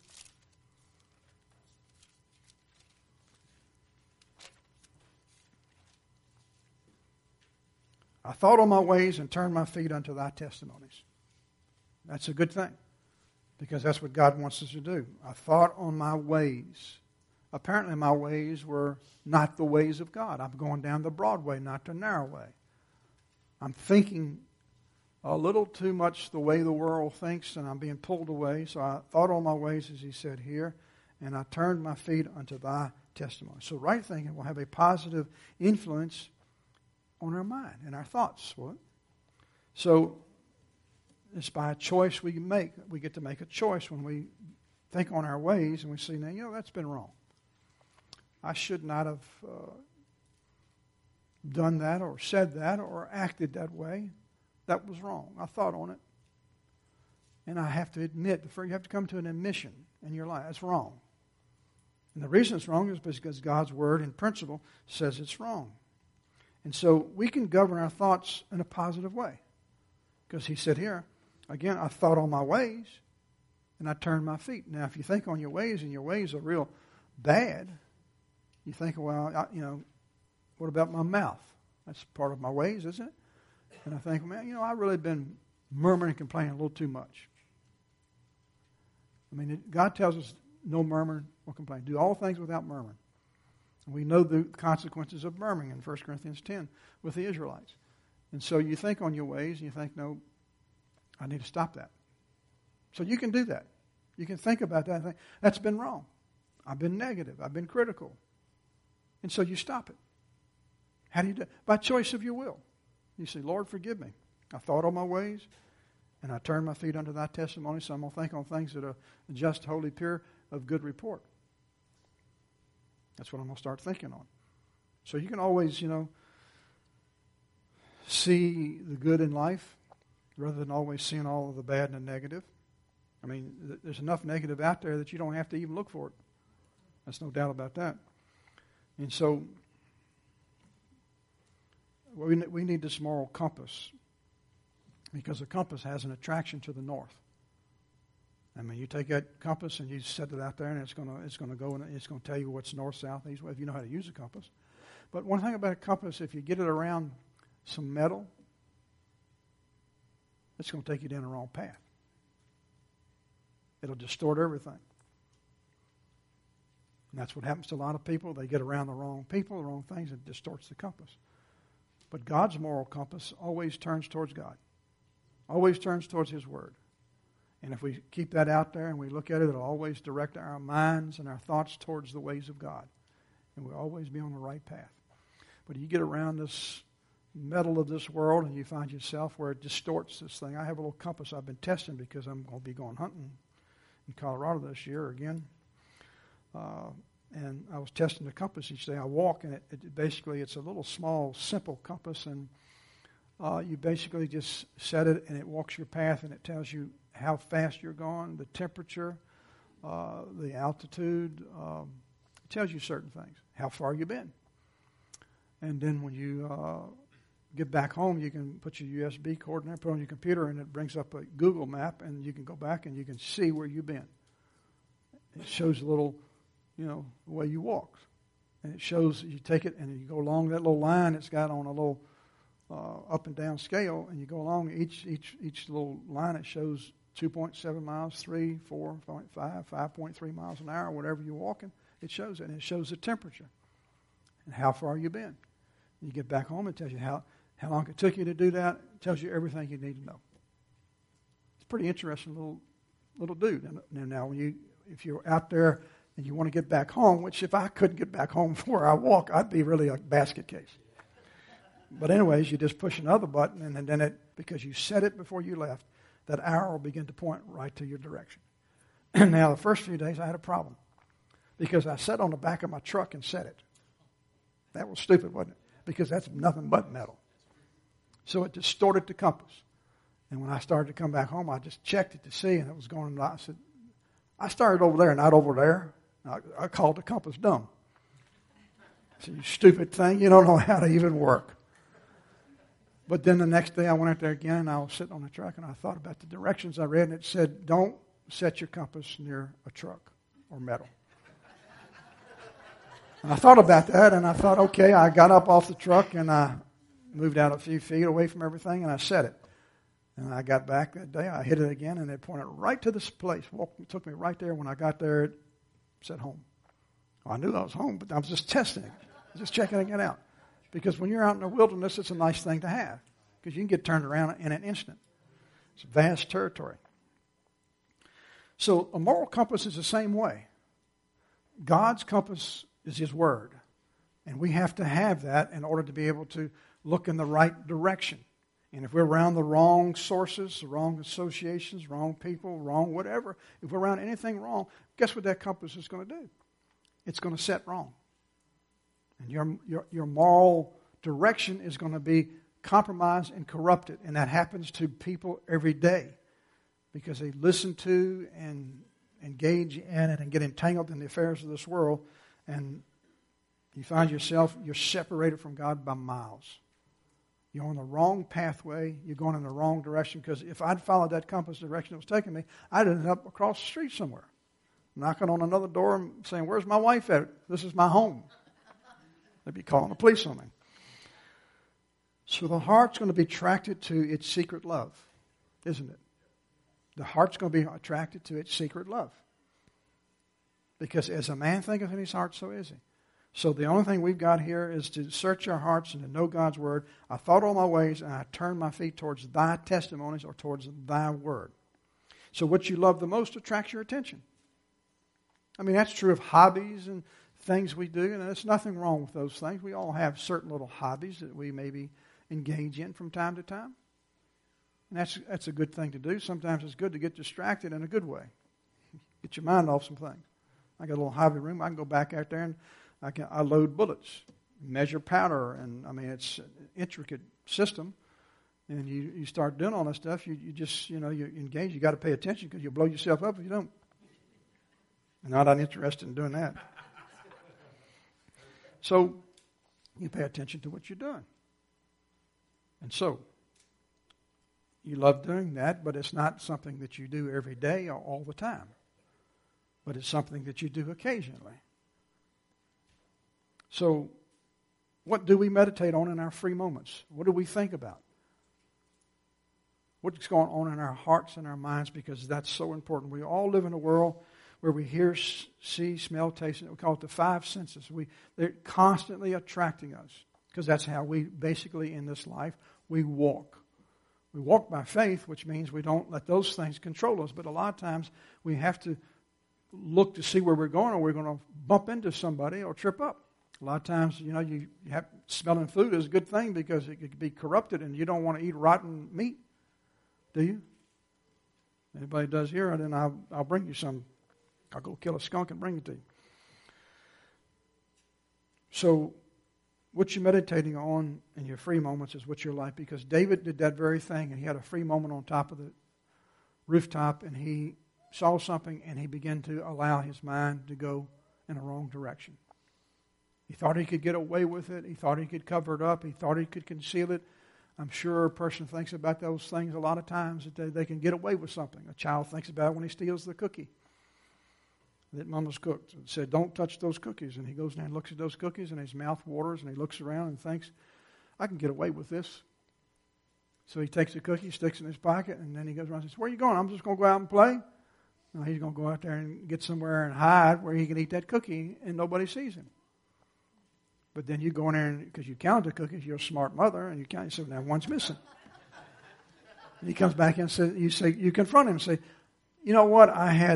I thought on my ways and turned my feet unto thy testimonies. That's a good thing, because that's what God wants us to do. I thought on my ways. Apparently my ways were not the ways of God. I'm going down the broad way, not the narrow way. I'm thinking a little too much the way the world thinks, and I'm being pulled away. So I thought on my ways, as he said here, and I turned my feet unto thy testimony. So right thinking will have a positive influence on our mind and our thoughts. So it's by a choice we make. We get to make a choice when we think on our ways and we see, now, that's been wrong. I should not have done that or said that or acted that way. That was wrong. I thought on it. And I have to admit, you have to come to an admission in your life. It's wrong. And the reason it's wrong is because God's word and principle says it's wrong. And so we can govern our thoughts in a positive way. Because he said here, again, I thought on my ways and I turned my feet. Now, if you think on your ways and your ways are real bad, you think, well, what about my mouth? That's part of my ways, isn't it? And I think, man, I've really been murmuring and complaining a little too much. I mean, God tells us no murmuring or complaining. Do all things without murmuring. And we know the consequences of murmuring in 1 Corinthians 10 with the Israelites. And so you think on your ways and you think, no, I need to stop that. So you can do that. You can think about that and think, that's been wrong. I've been negative. I've been critical. And so you stop it. How do you do it? By choice of your will. You say, Lord, forgive me. I thought on my ways, and I turned my feet unto thy testimony, so I'm going to think on things that are just, holy, pure, of good report. That's what I'm going to start thinking on. So you can always, see the good in life rather than always seeing all of the bad and the negative. I mean, there's enough negative out there that you don't have to even look for it. There's no doubt about that. And so we need this moral compass, because the compass has an attraction to the north. I mean, you take that compass and you set it out there, and it's going to go and it's going to tell you what's north, south, east, west, if you know how to use a compass. But one thing about a compass, if you get it around some metal, it's going to take you down the wrong path. It'll distort everything. And that's what happens to a lot of people. They get around the wrong people, the wrong things, and it distorts the compass. But God's moral compass always turns towards God. Always turns towards his word. And if we keep that out there and we look at it, it'll always direct our minds and our thoughts towards the ways of God. And we'll always be on the right path. But you get around this metal of this world and you find yourself where it distorts this thing. I have a little compass I've been testing because I'm going to be going hunting in Colorado this year again. And I was testing the compass each day. I walk, and it's a little small, simple compass, and you basically just set it, and it walks your path, and it tells you how fast you're going, the temperature, the altitude. It tells you certain things, how far you've been. And then when you get back home, you can put your USB cord in there, put it on your computer, and it brings up a Google map, and you can go back and you can see where you've been. It shows a little, the way you walk. And it shows, you take it and you go along that little line it's got on a little up and down scale, and you go along each little line. It shows 2.7 miles, 3, 4.5, 5.3 miles an hour, whatever you're walking. It shows it, and it shows the temperature and how far you've been. You get back home, it tells you how long it took you to do that. It tells you everything you need to know. It's a pretty interesting little dude. And now if you're out there and you want to get back home, which if I couldn't get back home before I walk, I'd be really a basket case. But anyways, you just push another button, and then it, because you set it before you left, that arrow will begin to point right to your direction. And now the first few days I had a problem because I sat on the back of my truck and set it. That was stupid, wasn't it? Because that's nothing but metal. So it distorted the compass. And when I started to come back home, I just checked it to see, and it was going, I said, I started over there, not over there. I called the compass dumb. I said, you stupid thing, you don't know how to even work. But then the next day I went out there again, and I was sitting on the truck, and I thought about the directions I read, and it said, don't set your compass near a truck or metal. And I thought about that, and I thought, okay, I got up off the truck, and I moved out a few feet away from everything, and I set it. And I got back that day, I hit it again, and it pointed right to this place. It took me right there. When I got there, it said home. Well, I knew I was home, but I was just testing it, just checking it out. Because when you're out in the wilderness, it's a nice thing to have, because you can get turned around in an instant. It's vast territory. So a moral compass is the same way. God's compass is His Word. And we have to have that in order to be able to look in the right direction. And if we're around the wrong sources, the wrong associations, wrong people, wrong whatever, if we're around anything wrong, guess what that compass is going to do? It's going to set wrong. And your moral direction is going to be compromised and corrupted. And that happens to people every day because they listen to and engage in it and get entangled in the affairs of this world. And you find yourself, you're separated from God by miles. You're on the wrong pathway. You're going in the wrong direction, because if I'd followed that compass direction it was taking me, I'd end up across the street somewhere, knocking on another door and saying, where's my wife at? This is my home. They'd be calling the police on me. So the heart's going to be attracted to its secret love, isn't it? The heart's going to be attracted to its secret love. Because as a man thinketh in his heart, so is he. So the only thing we've got here is to search our hearts and to know God's Word. I thought all my ways, and I turned my feet towards Thy testimonies, or towards Thy Word. So what you love the most attracts your attention. I mean, that's true of hobbies and things we do, and there's nothing wrong with those things. We all have certain little hobbies that we maybe engage in from time to time. And that's a good thing to do. Sometimes it's good to get distracted in a good way. Get your mind off some things. I got a little hobby room. I can go back out there and I load bullets, measure powder, and I mean, it's an intricate system. And you start doing all that stuff, you just, you engage. You got to pay attention, because you'll blow yourself up if you don't. I'm not interested in doing that. So you pay attention to what you're doing. And so you love doing that, but it's not something that you do every day or all the time. But it's something that you do occasionally. So what do we meditate on in our free moments? What do we think about? What's going on in our hearts and our minds? Because that's so important. We all live in a world where we hear, see, smell, taste. We call it the five senses. They're constantly attracting us, because that's how we basically in this life, we walk. We walk by faith, which means we don't let those things control us. But a lot of times we have to look to see where we're going, or we're going to bump into somebody or trip up. A lot of times, you have smelling food is a good thing, because it could be corrupted, and you don't want to eat rotten meat, do you? Anybody does here, then I'll bring you some. I'll go kill a skunk and bring it to you. So what you're meditating on in your free moments is what your life, because David did that very thing, and he had a free moment on top of the rooftop, and he saw something, and he began to allow his mind to go in a wrong direction. He thought he could get away with it. He thought he could cover it up. He thought he could conceal it. I'm sure a person thinks about those things a lot of times, that they can get away with something. A child thinks about it when he steals the cookie that Mama's cooked. It said, don't touch those cookies. And he goes down and looks at those cookies, and his mouth waters, and he looks around and thinks, I can get away with this. So he takes the cookie, sticks it in his pocket, and then he goes around and says, where are you going? I'm just going to go out and play. No, he's going to go out there and get somewhere and hide where he can eat that cookie and nobody sees him. But then you go in there, because you count the cookies, you're a smart mother, and you count, you say, now one's missing. And he comes back and says, you confront him and say, you know what, I had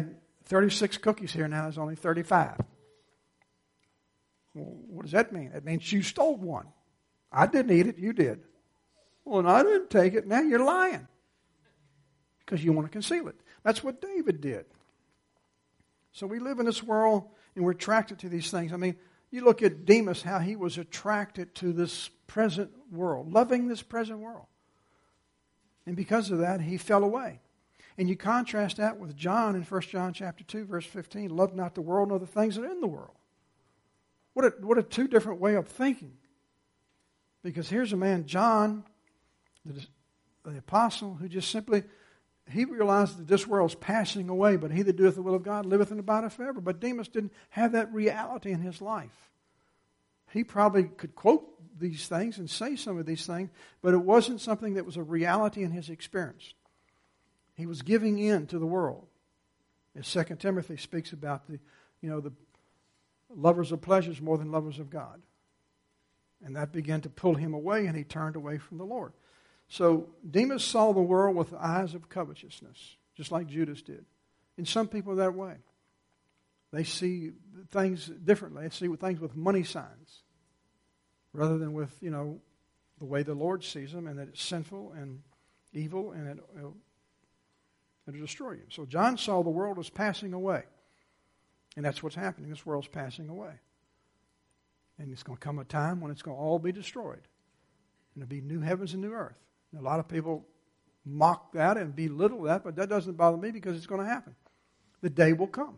36 cookies here now. There's only 35. Well, what does that mean? It means you stole one. I didn't eat it. You did. Well, and I didn't take it. Now you're lying because you want to conceal it. That's what David did. So we live in this world and we're attracted to these things. I mean, you look at Demas, how he was attracted to this present world, loving this present world. And because of that, he fell away. And you contrast that with John in 1 John chapter 2, verse 15, love not the world nor the things that are in the world. What a two different way of thinking. Because here's a man, John, the apostle, who just simply, he realized that this world's passing away, but he that doeth the will of God liveth and abideth forever. But Demas didn't have that reality in his life. He probably could quote these things and say some of these things, but it wasn't something that was a reality in his experience. He was giving in to the world. As 2 Timothy speaks about the lovers of pleasures more than lovers of God. And that began to pull him away, and he turned away from the Lord. So Demas saw the world with the eyes of covetousness, just like Judas did. And some people are that way. They see things differently. They see things with money signs rather than with, the way the Lord sees them, and that it's sinful and evil, and it'll destroy you. So John saw the world was passing away. And that's what's happening. This world's passing away. And it's going to come a time when it's going to all be destroyed. And there'll be new heavens and new earth. And a lot of people mock that and belittle that, but that doesn't bother me because it's going to happen. The day will come.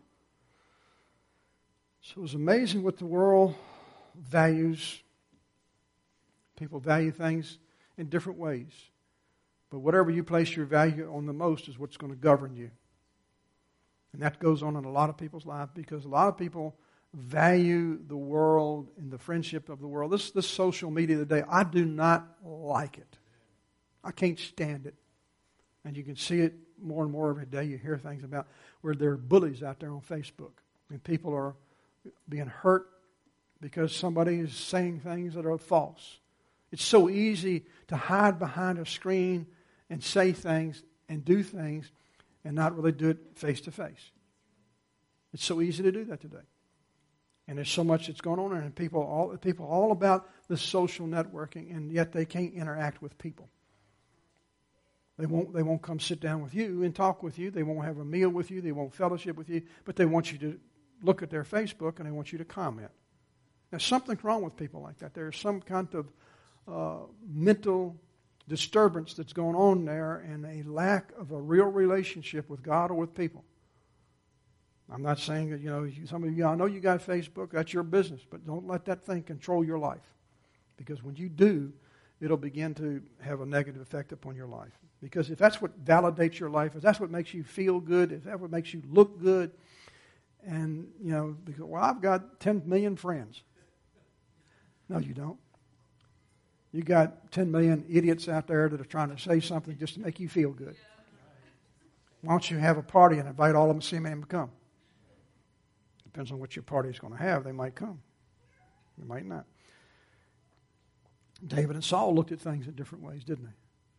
So it's amazing what the world values. People value things in different ways. But whatever you place your value on the most is what's going to govern you. And that goes on in a lot of people's lives because a lot of people value the world and the friendship of the world. This social media today, I do not like it. I can't stand it. And you can see it more and more every day. You hear things about where there are bullies out there on Facebook. And people are being hurt because somebody is saying things that are false. It's so easy to hide behind a screen and say things and do things and not really do it face to face. It's so easy to do that today. And there's so much that's going on there, and people all about the social networking, and yet they can't interact with people. They won't come sit down with you and talk with you. They won't have a meal with you. They won't fellowship with you. But they want you to look at their Facebook and they want you to comment. Now, something's wrong with people like that. There's some kind of mental disturbance that's going on there, and a lack of a real relationship with God or with people. I'm not saying that, some of you, I know you got Facebook, that's your business, but don't let that thing control your life. Because when you do, it'll begin to have a negative effect upon your life. Because if that's what validates your life, if that's what makes you feel good, if that's what makes you look good, and, because, I've got 10 million friends. No, you don't. You got 10 million idiots out there that are trying to say something just to make you feel good. Why don't you have a party and invite all of them to see me and come? Depends on what your party is going to have. They might come. They might not. David and Saul looked at things in different ways, didn't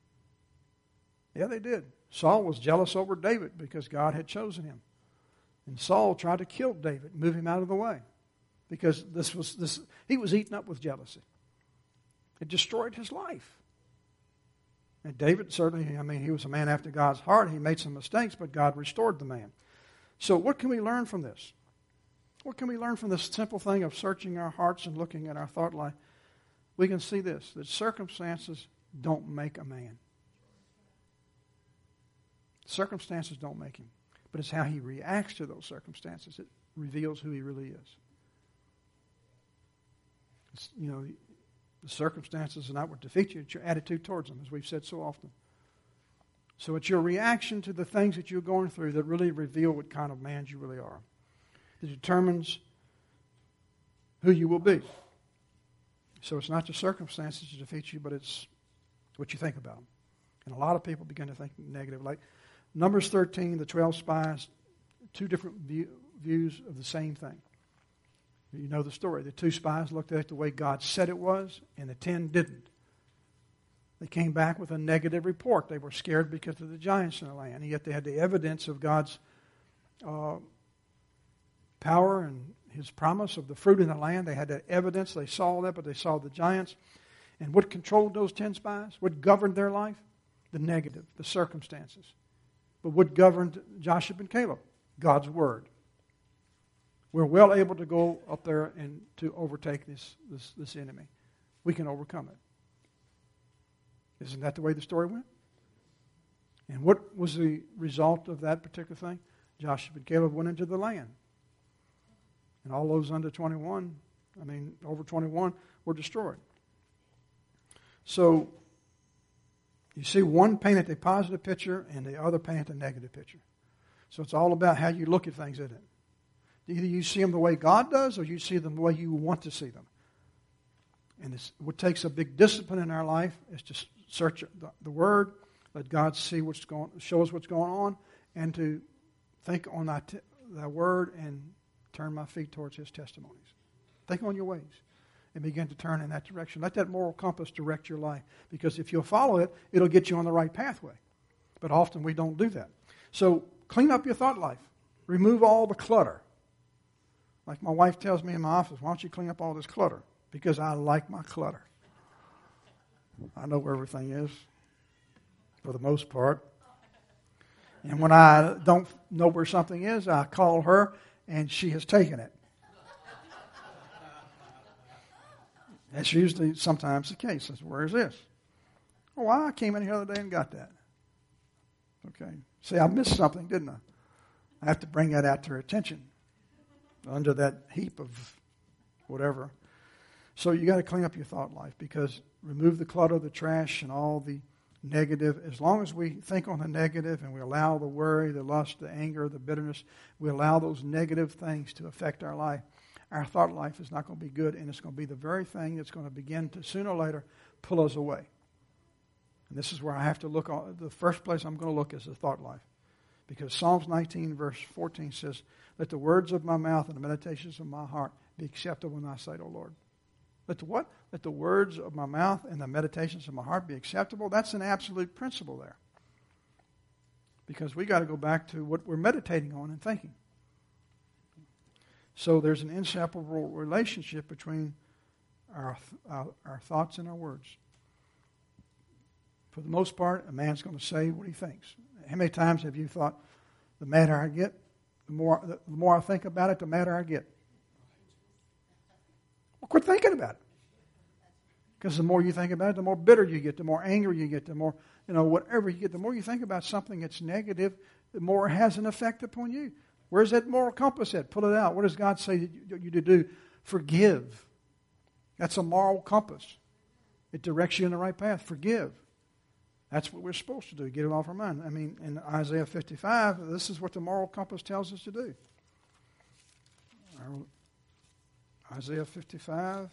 they? Yeah, they did. Saul was jealous over David because God had chosen him. And Saul tried to kill David, move him out of the way. Because he was eaten up with jealousy. It destroyed his life. And David certainly, he was a man after God's heart. He made some mistakes, but God restored the man. So what can we learn from this? What can we learn from this simple thing of searching our hearts and looking at our thought life? We can see this, that circumstances don't make a man. Circumstances don't make him. But it's how he reacts to those circumstances that reveals who he really is. The circumstances are not what defeat you. It's your attitude towards them, as we've said so often. So it's your reaction to the things that you're going through that really reveal what kind of man you really are. It determines who you will be. So it's not the circumstances that defeat you, but it's what you think about them. And a lot of people begin to think negative. Like Numbers 13, the 12 spies, two different views of the same thing. You know the story. The 2 spies looked at it the way God said it was, and the 10 didn't. They came back with a negative report. They were scared because of the giants in the land, and yet they had the evidence of God's power and his promise of the fruit in the land. They had that evidence. They saw that, but they saw the giants. And what controlled those 10 spies? What governed their life? The negative, the circumstances. But what governed Joshua and Caleb? God's word. We're well able to go up there and to overtake this enemy. We can overcome it. Isn't that the way the story went? And what was the result of that particular thing? Joshua and Caleb went into the land. And all those under 21, over 21, were destroyed. So, you see one painted a positive picture and the other painted a negative picture. So it's all about how you look at things, isn't it? Either you see them the way God does or you see them the way you want to see them. And what takes a big discipline in our life is to search the Word, let God show us what's going on, and to think on that Word and turn my feet towards His testimonies. Think on your ways and begin to turn in that direction. Let that moral compass direct your life, because if you'll follow it, it'll get you on the right pathway. But often we don't do that. So clean up your thought life. Remove all the clutter. Like my wife tells me in my office, why don't you clean up all this clutter? Because I like my clutter. I know where everything is, for the most part. And when I don't know where something is, I call her, and she has taken it. That's usually sometimes the case. Where is this? Oh, I came in here the other day and got that. Okay. See, I missed something, didn't I? I have to bring that out to her attention under that heap of whatever. So you got to clean up your thought life, because remove the clutter, the trash, and all the negative. As long as we think on the negative and we allow the worry, the lust, the anger, the bitterness, we allow those negative things to affect our life, our thought life is not going to be good, and it's going to be the very thing that's going to begin to, sooner or later, pull us away. And this is where I have to look. The first place I'm going to look is the thought life. Because Psalms 19, verse 14 says, let the words of my mouth and the meditations of my heart be acceptable in thy sight, O Lord. Let the what? Let the words of my mouth and the meditations of my heart be acceptable. That's an absolute principle there. Because we got to go back to what we're meditating on and thinking. So there's an inseparable relationship between our thoughts and our words. For the most part, a man's going to say what he thinks. How many times have you thought, the madder I get, the more I think about it, the madder I get? Well, quit thinking about it. Because the more you think about it, the more bitter you get, the more angry you get, the more, whatever you get. The more you think about something that's negative, the more it has an effect upon you. Where's that moral compass at? Pull it out. What does God say you to do? Forgive. That's a moral compass. It directs you in the right path. Forgive. That's what we're supposed to do, get it off our mind. In Isaiah 55, this is what the moral compass tells us to do. Isaiah 55,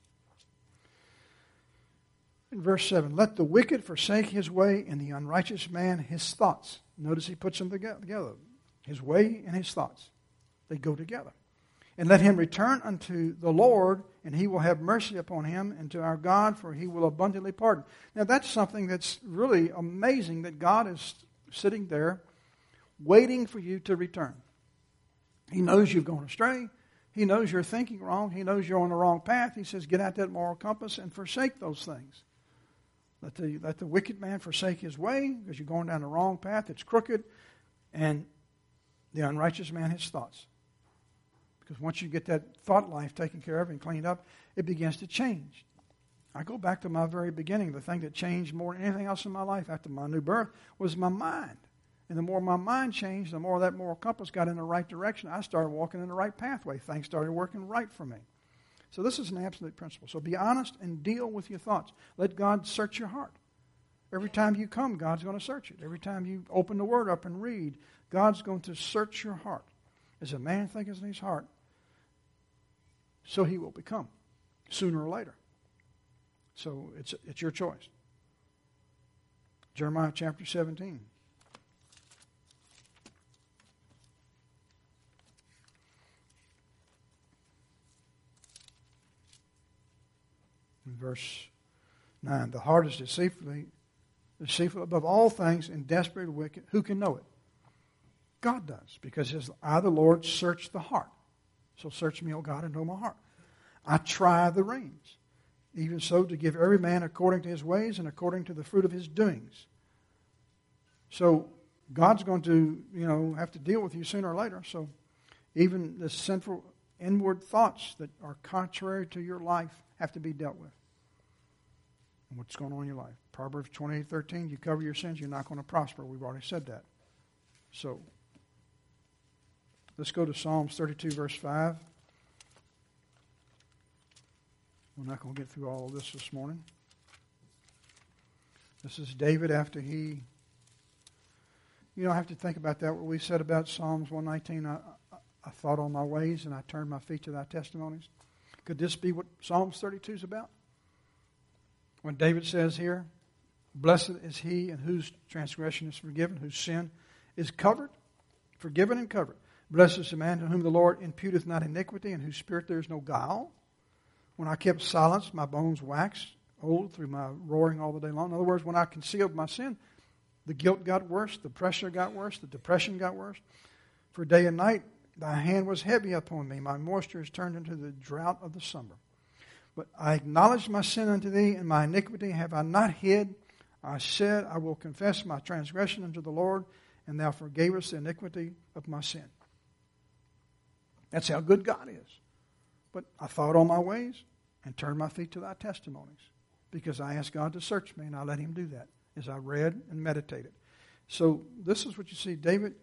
in verse 7, let the wicked forsake his way and the unrighteous man his thoughts. Notice he puts them together. His way and his thoughts. They go together. And let him return unto the Lord, and he will have mercy upon him, and to our God, for he will abundantly pardon. Now that's something that's really amazing, that God is sitting there waiting for you to return. He knows you've gone astray. He knows you're thinking wrong. He knows you're on the wrong path. He says, get out that moral compass and forsake those things. Let the wicked man forsake his way, because you're going down the wrong path. It's crooked. And the unrighteous man his thoughts. Because once you get that thought life taken care of and cleaned up, it begins to change. I go back to my very beginning. The thing that changed more than anything else in my life after my new birth was my mind. And the more my mind changed, the more that moral compass got in the right direction. I started walking in the right pathway. Things started working right for me. So this is an absolute principle. So be honest and deal with your thoughts. Let God search your heart. Every time you come, God's going to search it. Every time you open the Word up and read, God's going to search your heart. As a man thinketh in his heart, so he will become, sooner or later. So it's your choice. Jeremiah chapter 17. In verse 9, the heart is deceitful above all things and desperately wicked. Who can know it? God does, because his eye, the Lord, search the heart. So search me, O God, and know my heart. I try the reins, even so to give every man according to his ways and according to the fruit of his doings. So God's going to, have to deal with you sooner or later. So even the sinful inward thoughts that are contrary to your life have to be dealt with. And what's going on in your life? Proverbs 28:13, you cover your sins, you're not going to prosper. We've already said that. So let's go to Psalms 32, verse 5. We're not going to get through all of this morning. This is David after he... I have to think about that, what we said about Psalms 119. I thought on my ways and I turned my feet to thy testimonies. Could this be what Psalms 32 is about? When David says here, blessed is he in whose transgression is forgiven, whose sin is covered, forgiven and covered. Blessed is the man to whom the Lord imputeth not iniquity, in whose spirit there is no guile. When I kept silence, my bones waxed old through my roaring all the day long. In other words, when I concealed my sin, the guilt got worse, the pressure got worse, the depression got worse. For day and night, thy hand was heavy upon me. My moisture is turned into the drought of the summer. But I acknowledged my sin unto thee, and my iniquity have I not hid. I said, I will confess my transgression unto the Lord, and thou forgavest the iniquity of my sin. That's how good God is. But I thought on my ways and turned my feet to thy testimonies, because I asked God to search me, and I let him do that as I read and meditated. So this is what you see. David,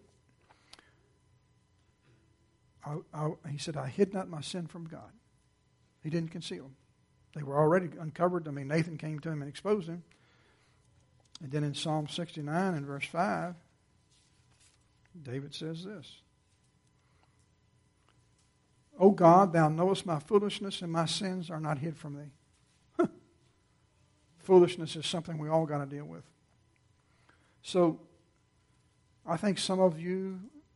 he said, I hid not my sin from God. He didn't conceal them. They were already uncovered. Nathan came to him and exposed him. And then in Psalm 69 and verse 5, David says this. O God, thou knowest my foolishness, and my sins are not hid from thee. Foolishness is something we all got to deal with. So, I think some of you,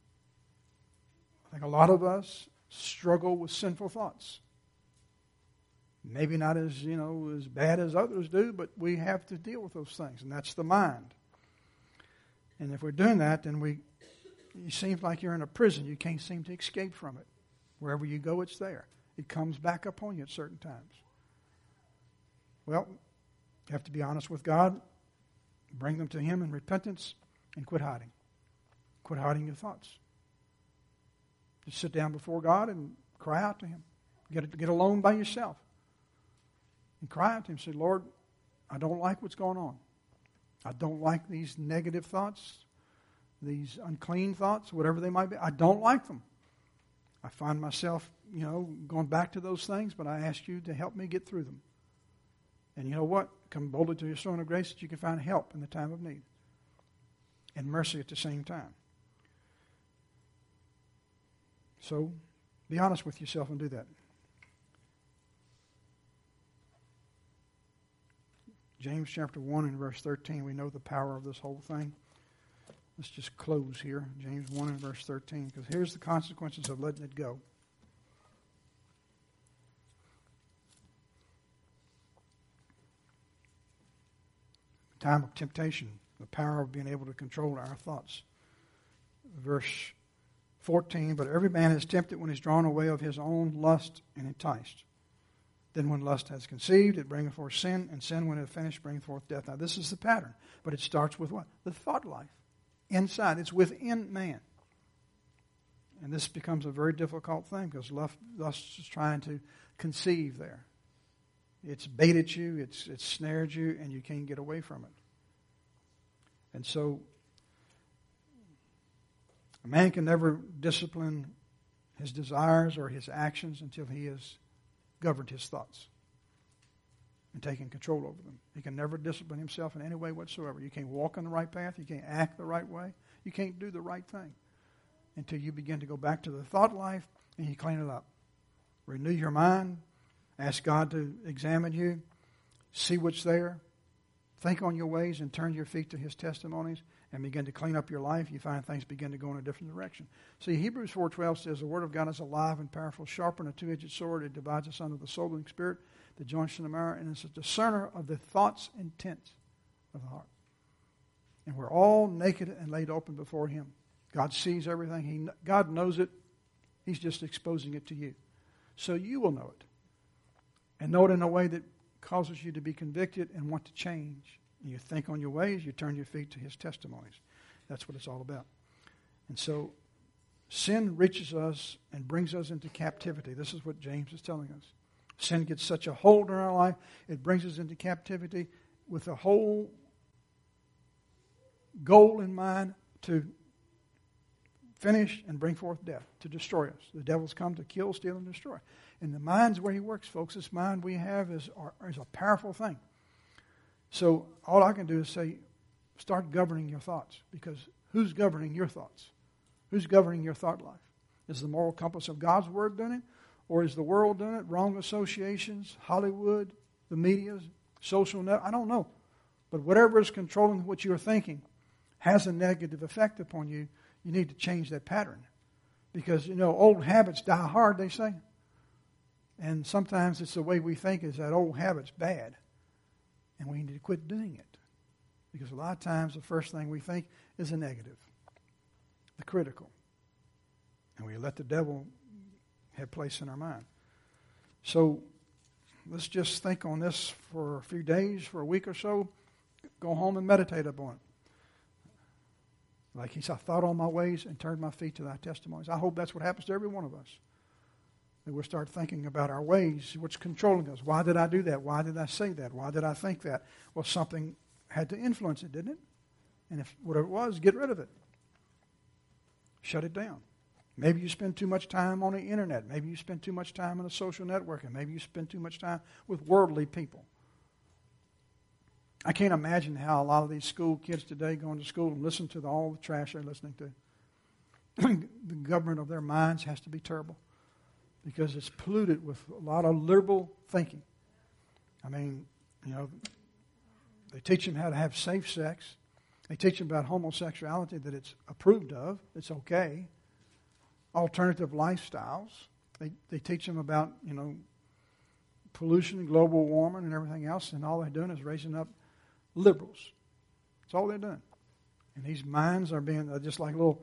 a lot of us struggle with sinful thoughts. Maybe not as bad as others do, but we have to deal with those things, and that's the mind. And if we're doing that, then it seems like you're in a prison. You can't seem to escape from it. Wherever you go, it's there. It comes back upon you at certain times. Well, you have to be honest with God, bring them to him in repentance, and quit hiding. Quit hiding your thoughts. Just sit down before God and cry out to him. Get alone by yourself. And cry out to him. Say, Lord, I don't like what's going on. I don't like these negative thoughts, these unclean thoughts, whatever they might be. I don't like them. I find myself, going back to those things, but I ask you to help me get through them. And you know what? Come boldly to your throne of grace that you can find help in the time of need. And mercy at the same time. So, be honest with yourself and do that. James chapter 1 and verse 13, we know the power of this whole thing. Let's just close here. James 1 and verse 13, because here's the consequences of letting it go. Time of temptation, the power of being able to control our thoughts. Verse 14, but every man is tempted when he's drawn away of his own lust and enticed. Then when lust has conceived, it bringeth forth sin, and sin, when it is finished, bringeth forth death. Now this is the pattern, but it starts with what? The thought life. Inside, it's within man. And this becomes a very difficult thing because lust is trying to conceive there. It's baited you, it's snared you, and you can't get away from it. And so, a man can never discipline his desires or his actions until he has governed his thoughts and taken control over them. He can never discipline himself in any way whatsoever. You can't walk on the right path. You can't act the right way. You can't do the right thing until you begin to go back to the thought life and you clean it up. Renew your mind. Ask God to examine you. See what's there. Think on your ways and turn your feet to his testimonies and begin to clean up your life. You find things begin to go in a different direction. See, Hebrews 4:12 says, the word of God is alive and powerful, sharper than a two-edged sword. It divides us under the soul and spirit, the joints and the marrow, and it's a discerner of the thoughts and intents of the heart. And we're all naked and laid open before him. God sees everything. God knows it He's just exposing it to you. So you will know it. And know it in a way that causes you to be convicted and want to change. You think on your ways, you turn your feet to his testimonies. That's what it's all about. And so sin reaches us and brings us into captivity. This is what James is telling us. Sin gets such a hold in our life, it brings us into captivity with a whole goal in mind to finish and bring forth death, to destroy us. The devil's come to kill, steal, and destroy. And the mind's where he works, folks. This mind we have is a powerful thing. So all I can do is say, start governing your thoughts. Because who's governing your thoughts? Who's governing your thought life? Is the moral compass of God's Word doing it? Or is the world doing it? Wrong associations, Hollywood, the media, social net? I don't know. But whatever is controlling what you're thinking has a negative effect upon you. You need to change that pattern. Because, old habits die hard, they say. And sometimes it's the way we think is that old habit's bad. And we need to quit doing it. Because a lot of times the first thing we think is a negative, the critical. And we let the devil have place in our mind. So let's just think on this for a few days, for a week or so. Go home and meditate upon it. Like he said, I thought on my ways and turned my feet to thy testimonies. I hope that's what happens to every one of us. That we'll start thinking about our ways, what's controlling us. Why did I do that? Why did I say that? Why did I think that? Well, something had to influence it, didn't it? And if whatever it was, get rid of it. Shut it down. Maybe you spend too much time on the internet. Maybe you spend too much time on the social networking. Maybe you spend too much time with worldly people. I can't imagine how a lot of these school kids today go into school and listen to all the trash they're listening to. The government of their minds has to be terrible because it's polluted with a lot of liberal thinking. I mean, they teach them how to have safe sex. They teach them about homosexuality, that it's approved of, it's okay. Alternative lifestyles. They teach them about, pollution, global warming, and everything else, and all they're doing is raising up liberals. That's all they're doing. And these minds are being just like little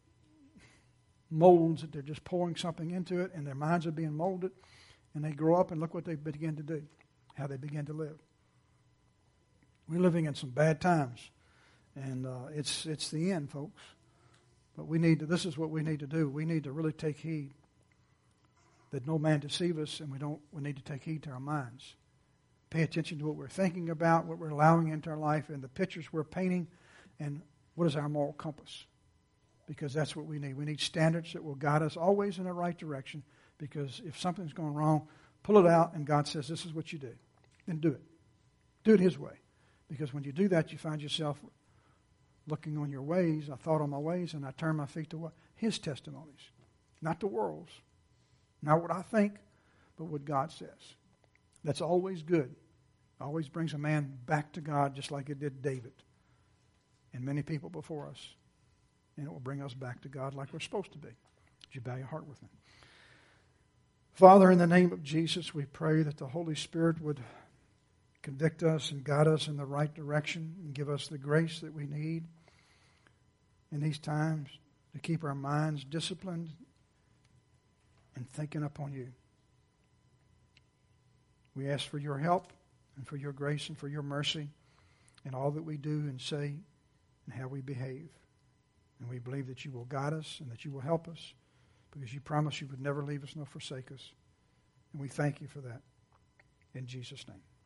molds that they're just pouring something into it, and their minds are being molded, and they grow up and look what they begin to do, how they begin to live. We're living in some bad times, and it's the end, folks. But this is what we need to do. We need to really take heed that no man deceive us, and we need to take heed to our minds. Pay attention to what we're thinking about, what we're allowing into our life, and the pictures we're painting, and what is our moral compass. Because that's what we need. We need standards that will guide us always in the right direction, because if something's going wrong, pull it out, and God says, this is what you do. Then do it. Do it His way. Because when you do that, you find yourself looking on your ways. I thought on my ways, and I turned my feet to what? His testimonies. Not the world's. Not what I think, but what God says. That's always good. Always brings a man back to God, just like it did David and many people before us. And it will bring us back to God like we're supposed to be. Would you bow your heart with me? Father, in the name of Jesus, we pray that the Holy Spirit would convict us and guide us in the right direction and give us the grace that we need in these times to keep our minds disciplined and thinking upon you. We ask for your help and for your grace and for your mercy in all that we do and say and how we behave. And we believe that you will guide us and that you will help us because you promised you would never leave us nor forsake us. And we thank you for that. In Jesus' name.